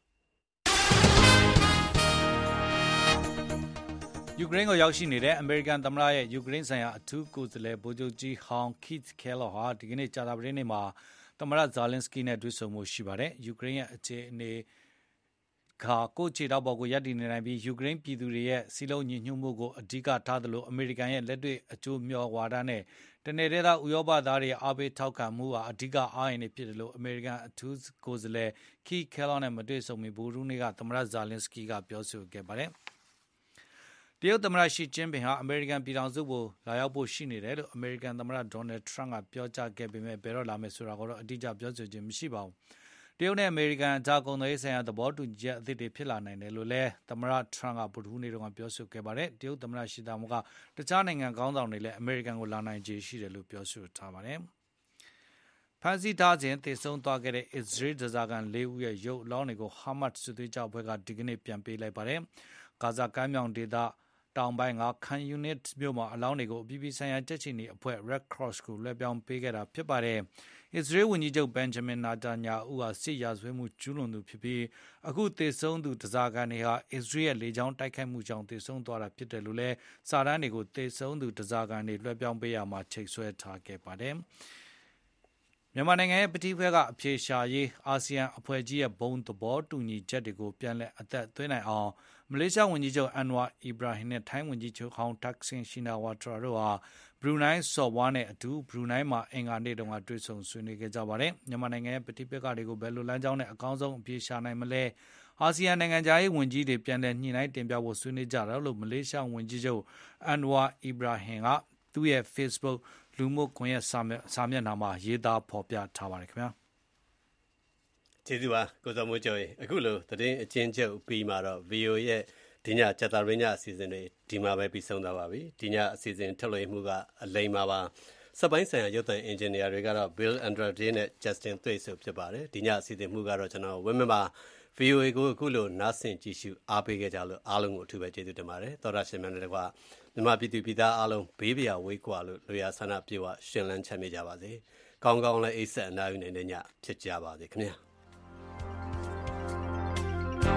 ယူကရိန်းကိုရောက်ရှိနေတဲ့အမေရိကန်သမ္မတရဲ့ယူကရိန်းဆိုင်ရာအထူးကိုယ်စားလှယ်ဗိုလ်ချုပ်ကြီးဟောင်း Keith Kellogg ဟာဒီကနေ့ကြာသပတေးနေ့မှာသမ္မတဇာလင်းစကီနဲ့တွေ့ဆုံမှုရှိပါတယ်ယူကရိန်းရဲ့အခြေအနေခါကိုချီတော့ဘော်ကိုရပ်တည်နေနိုင်ပြီးယူကရိန်းပြည်သူတွေရဲ့စီလုံးညီညွတ်မှုကိုအဓိကထားသလိုအမေရိကန်ရဲ့လက်တွေ့အကျိုးမျှော်ဝါဒနဲ့တနေ့တည်းသောဥရောပသားတွေအားပေးထောက်ခံမှုဟာအဓိကအားရင်နေဖြစ်တယ်လို့အမေရိကန်အထူးကိုယ်စားလှယ် Keith Kellogg နဲ့မတွေ့ဆုံမီဘူရူးနေ့ကသမ္မတဇာလင်းစကီကပြောဆိုခဲ့ပါတယ်တရုတ်သမ္မတရှီကျင်းပင်ဟာအမေရိကန်ပြည်ထောင်စုကိုလာရောက်ဖို့ရှိနေတယ်လို့အမေရိကန်သမ္မတဒေါ်နယ်ထရန့်ကပြောကြားခဲ့ပေမဲ့ဘယ်တော့လာမယ်ဆိုတာကိုတော့အတိအကျပြောဆိုခြင်းမရှိပါဘူးတရုတ်နဲ့အမေရိကန်ကြားကုန်သွယ်ရေးဆိုင်ရာသဘောတူညီချက်အသစ်တွေဖြစ်လာနိုင်တယ်လို့လည်းသမ္မတထရန့်ကဗုဒ္ဓဟူးနေ့တုန်းကပြောဆိုခဲ့ပါတယ်တရုတ်သမ္မတရှီတာမကတခြားနိုင်ငံခေါင်းဆောင်တွေလည်းအမေရိကန်ကိုလာနိုင်ခြေရှိတယ်လို့ပြောဆိုထားပါတယ်ဖန်စီထားခြင်းတည်ဆုံသွားခဲ့တဲ့အစ္စရေးဒဇာကန်၄ဦးရဲ့ရုပ်အလောင်းတွေကိုဟာမတ်စစ်သွေးကြဘွဲကဒီကနေ့ပြန်ပေးလိုက်ပါတယ်ဂါဇာကမ်းမြောင်ဒေသတောင်ပိုင်းကခန်ယူနစ်မြို့မှာအလောင်းတွေကိုအပြည်ပြည်ဆိုင်ရာကြက်ချီနေအဖွဲ့ Red Cross ကိုလွှဲပြောင်းပေးခဲ့တာဖြစ်ပါတယ်။အစ္စရေးဝန်ကြီးချုပ်ဘန်ဂျမင်နာတာညာဦးဟာစစ်ရာဇဝတ်မှုကျူးလွန်သူဖြစ်ပြီးအခုသေဆုံးသူတစားကန်တွေဟာအစ္စရေးရဲ့လေကြောင်းတိုက်ခိုက်မှုကြောင့်သေဆုံးသွားတာဖြစ်တယ်လို့လည်းစာတမ်းတွေကိုသေဆုံးသူတစားကန်တွေလွှဲပြောင်းပေးရမှာချိတ်ဆွဲထားခဲ့ပါတယ်။မြန်မာနိုင်ငံရဲ့ပဋိပက္ခအဖြေရှာရေးအာဆီယံအဖွဲ့ကြီးရဲ့ဘုံသဘောတူညီချက်တွေကိုပြန်လည်အသက်သွင်းနိုင်အောင်မလေးရှားဝန်ကြီးချုပ်အန်ဝါအီဘရာဟင်နဲ့ထိုင်းဝန်ကြီးချုပ်ဟောင်းတက်ဆင်ရှိနာဝါထရာတို့ဟာဘရူနိုင်းဆော်ဝါနဲ့အတူဘရူနိုင်းမှာအင်္ဂါနေ့တုန်းကတွေ့ဆုံဆွေးနွေးခဲ့ကြပါတယ်။မြန်မာနိုင်ငံရဲ့ပဋိပက္ခတွေကိုဘယ်လိုလမ်းကြောင်းနဲ့အကောင်းဆုံးအပြေရှာနိုင်မလဲအာဆီယံနိုင်ငံသားရေးဝန်ကြီးတွေပြန်လည်ညှိနှိုင်းတင်ပြဖို့ဆွေးနွေးကြတယ်လို့မလေးရှားဝန်ကြီးချုပ်အန်ဝါအီဘရာဟင်ကသူ့ရဲ့ Facebook လူမှုကွန်ရက်စာမျက်နှာမှာရေးသားဖော်ပြထားပါတယ်ခင်ဗျာကျေးဇူးပါကိုစောမိုးကျော်ရေအခုလိုသတင်းအချင်းချုပ်ပြီးမှတော့ ဗီအိုအေ ရဲ့ဒီညကြတာရင်းညအစီအစဉ်တွေဒီမှာပဲပြီးဆုံးသွားပါပြီဒီညအစီအစဉ်ထုတ်လွှင့်မှုကအလိမ္မာပါစက်ပိုင်းဆိုင်ရာရုပ်သံအင်ဂျင်နီယာတွေကတော့ Bill Andrade နဲ့ Justin သွေးစုဖြစ်ပါတယ်ဒီညအစီအစဉ်မှုကတော့ကျွန်တော်ဝင်းမပါ ဗီအိုအေ ကိုအခုလိုနားဆင်ကြည့်ရှုအားပေးခဲ့ကြလို့အားလုံးကိုအထူးပဲကျေးဇူးတင်ပါတယ်သောရရှင်များတွေကမြန်မာပြည်သူပြည်သားအားလုံးဘေးပြာဝေးကွာလို့လူရဆန္ဒပြေဝရှင်လန်းချမ်းမြေ့ကြပါစေကောင်းကောင်းလည်းအိတ်ဆက်အနားယူနေတဲ့ညဖြစ်ကြပါစေခင်ဗျာ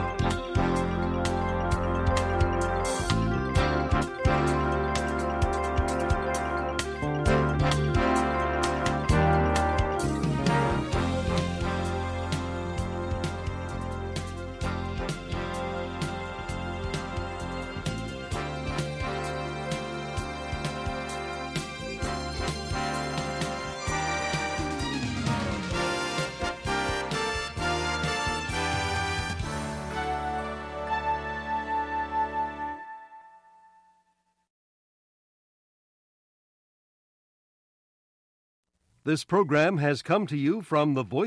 This program has come to you from the Voice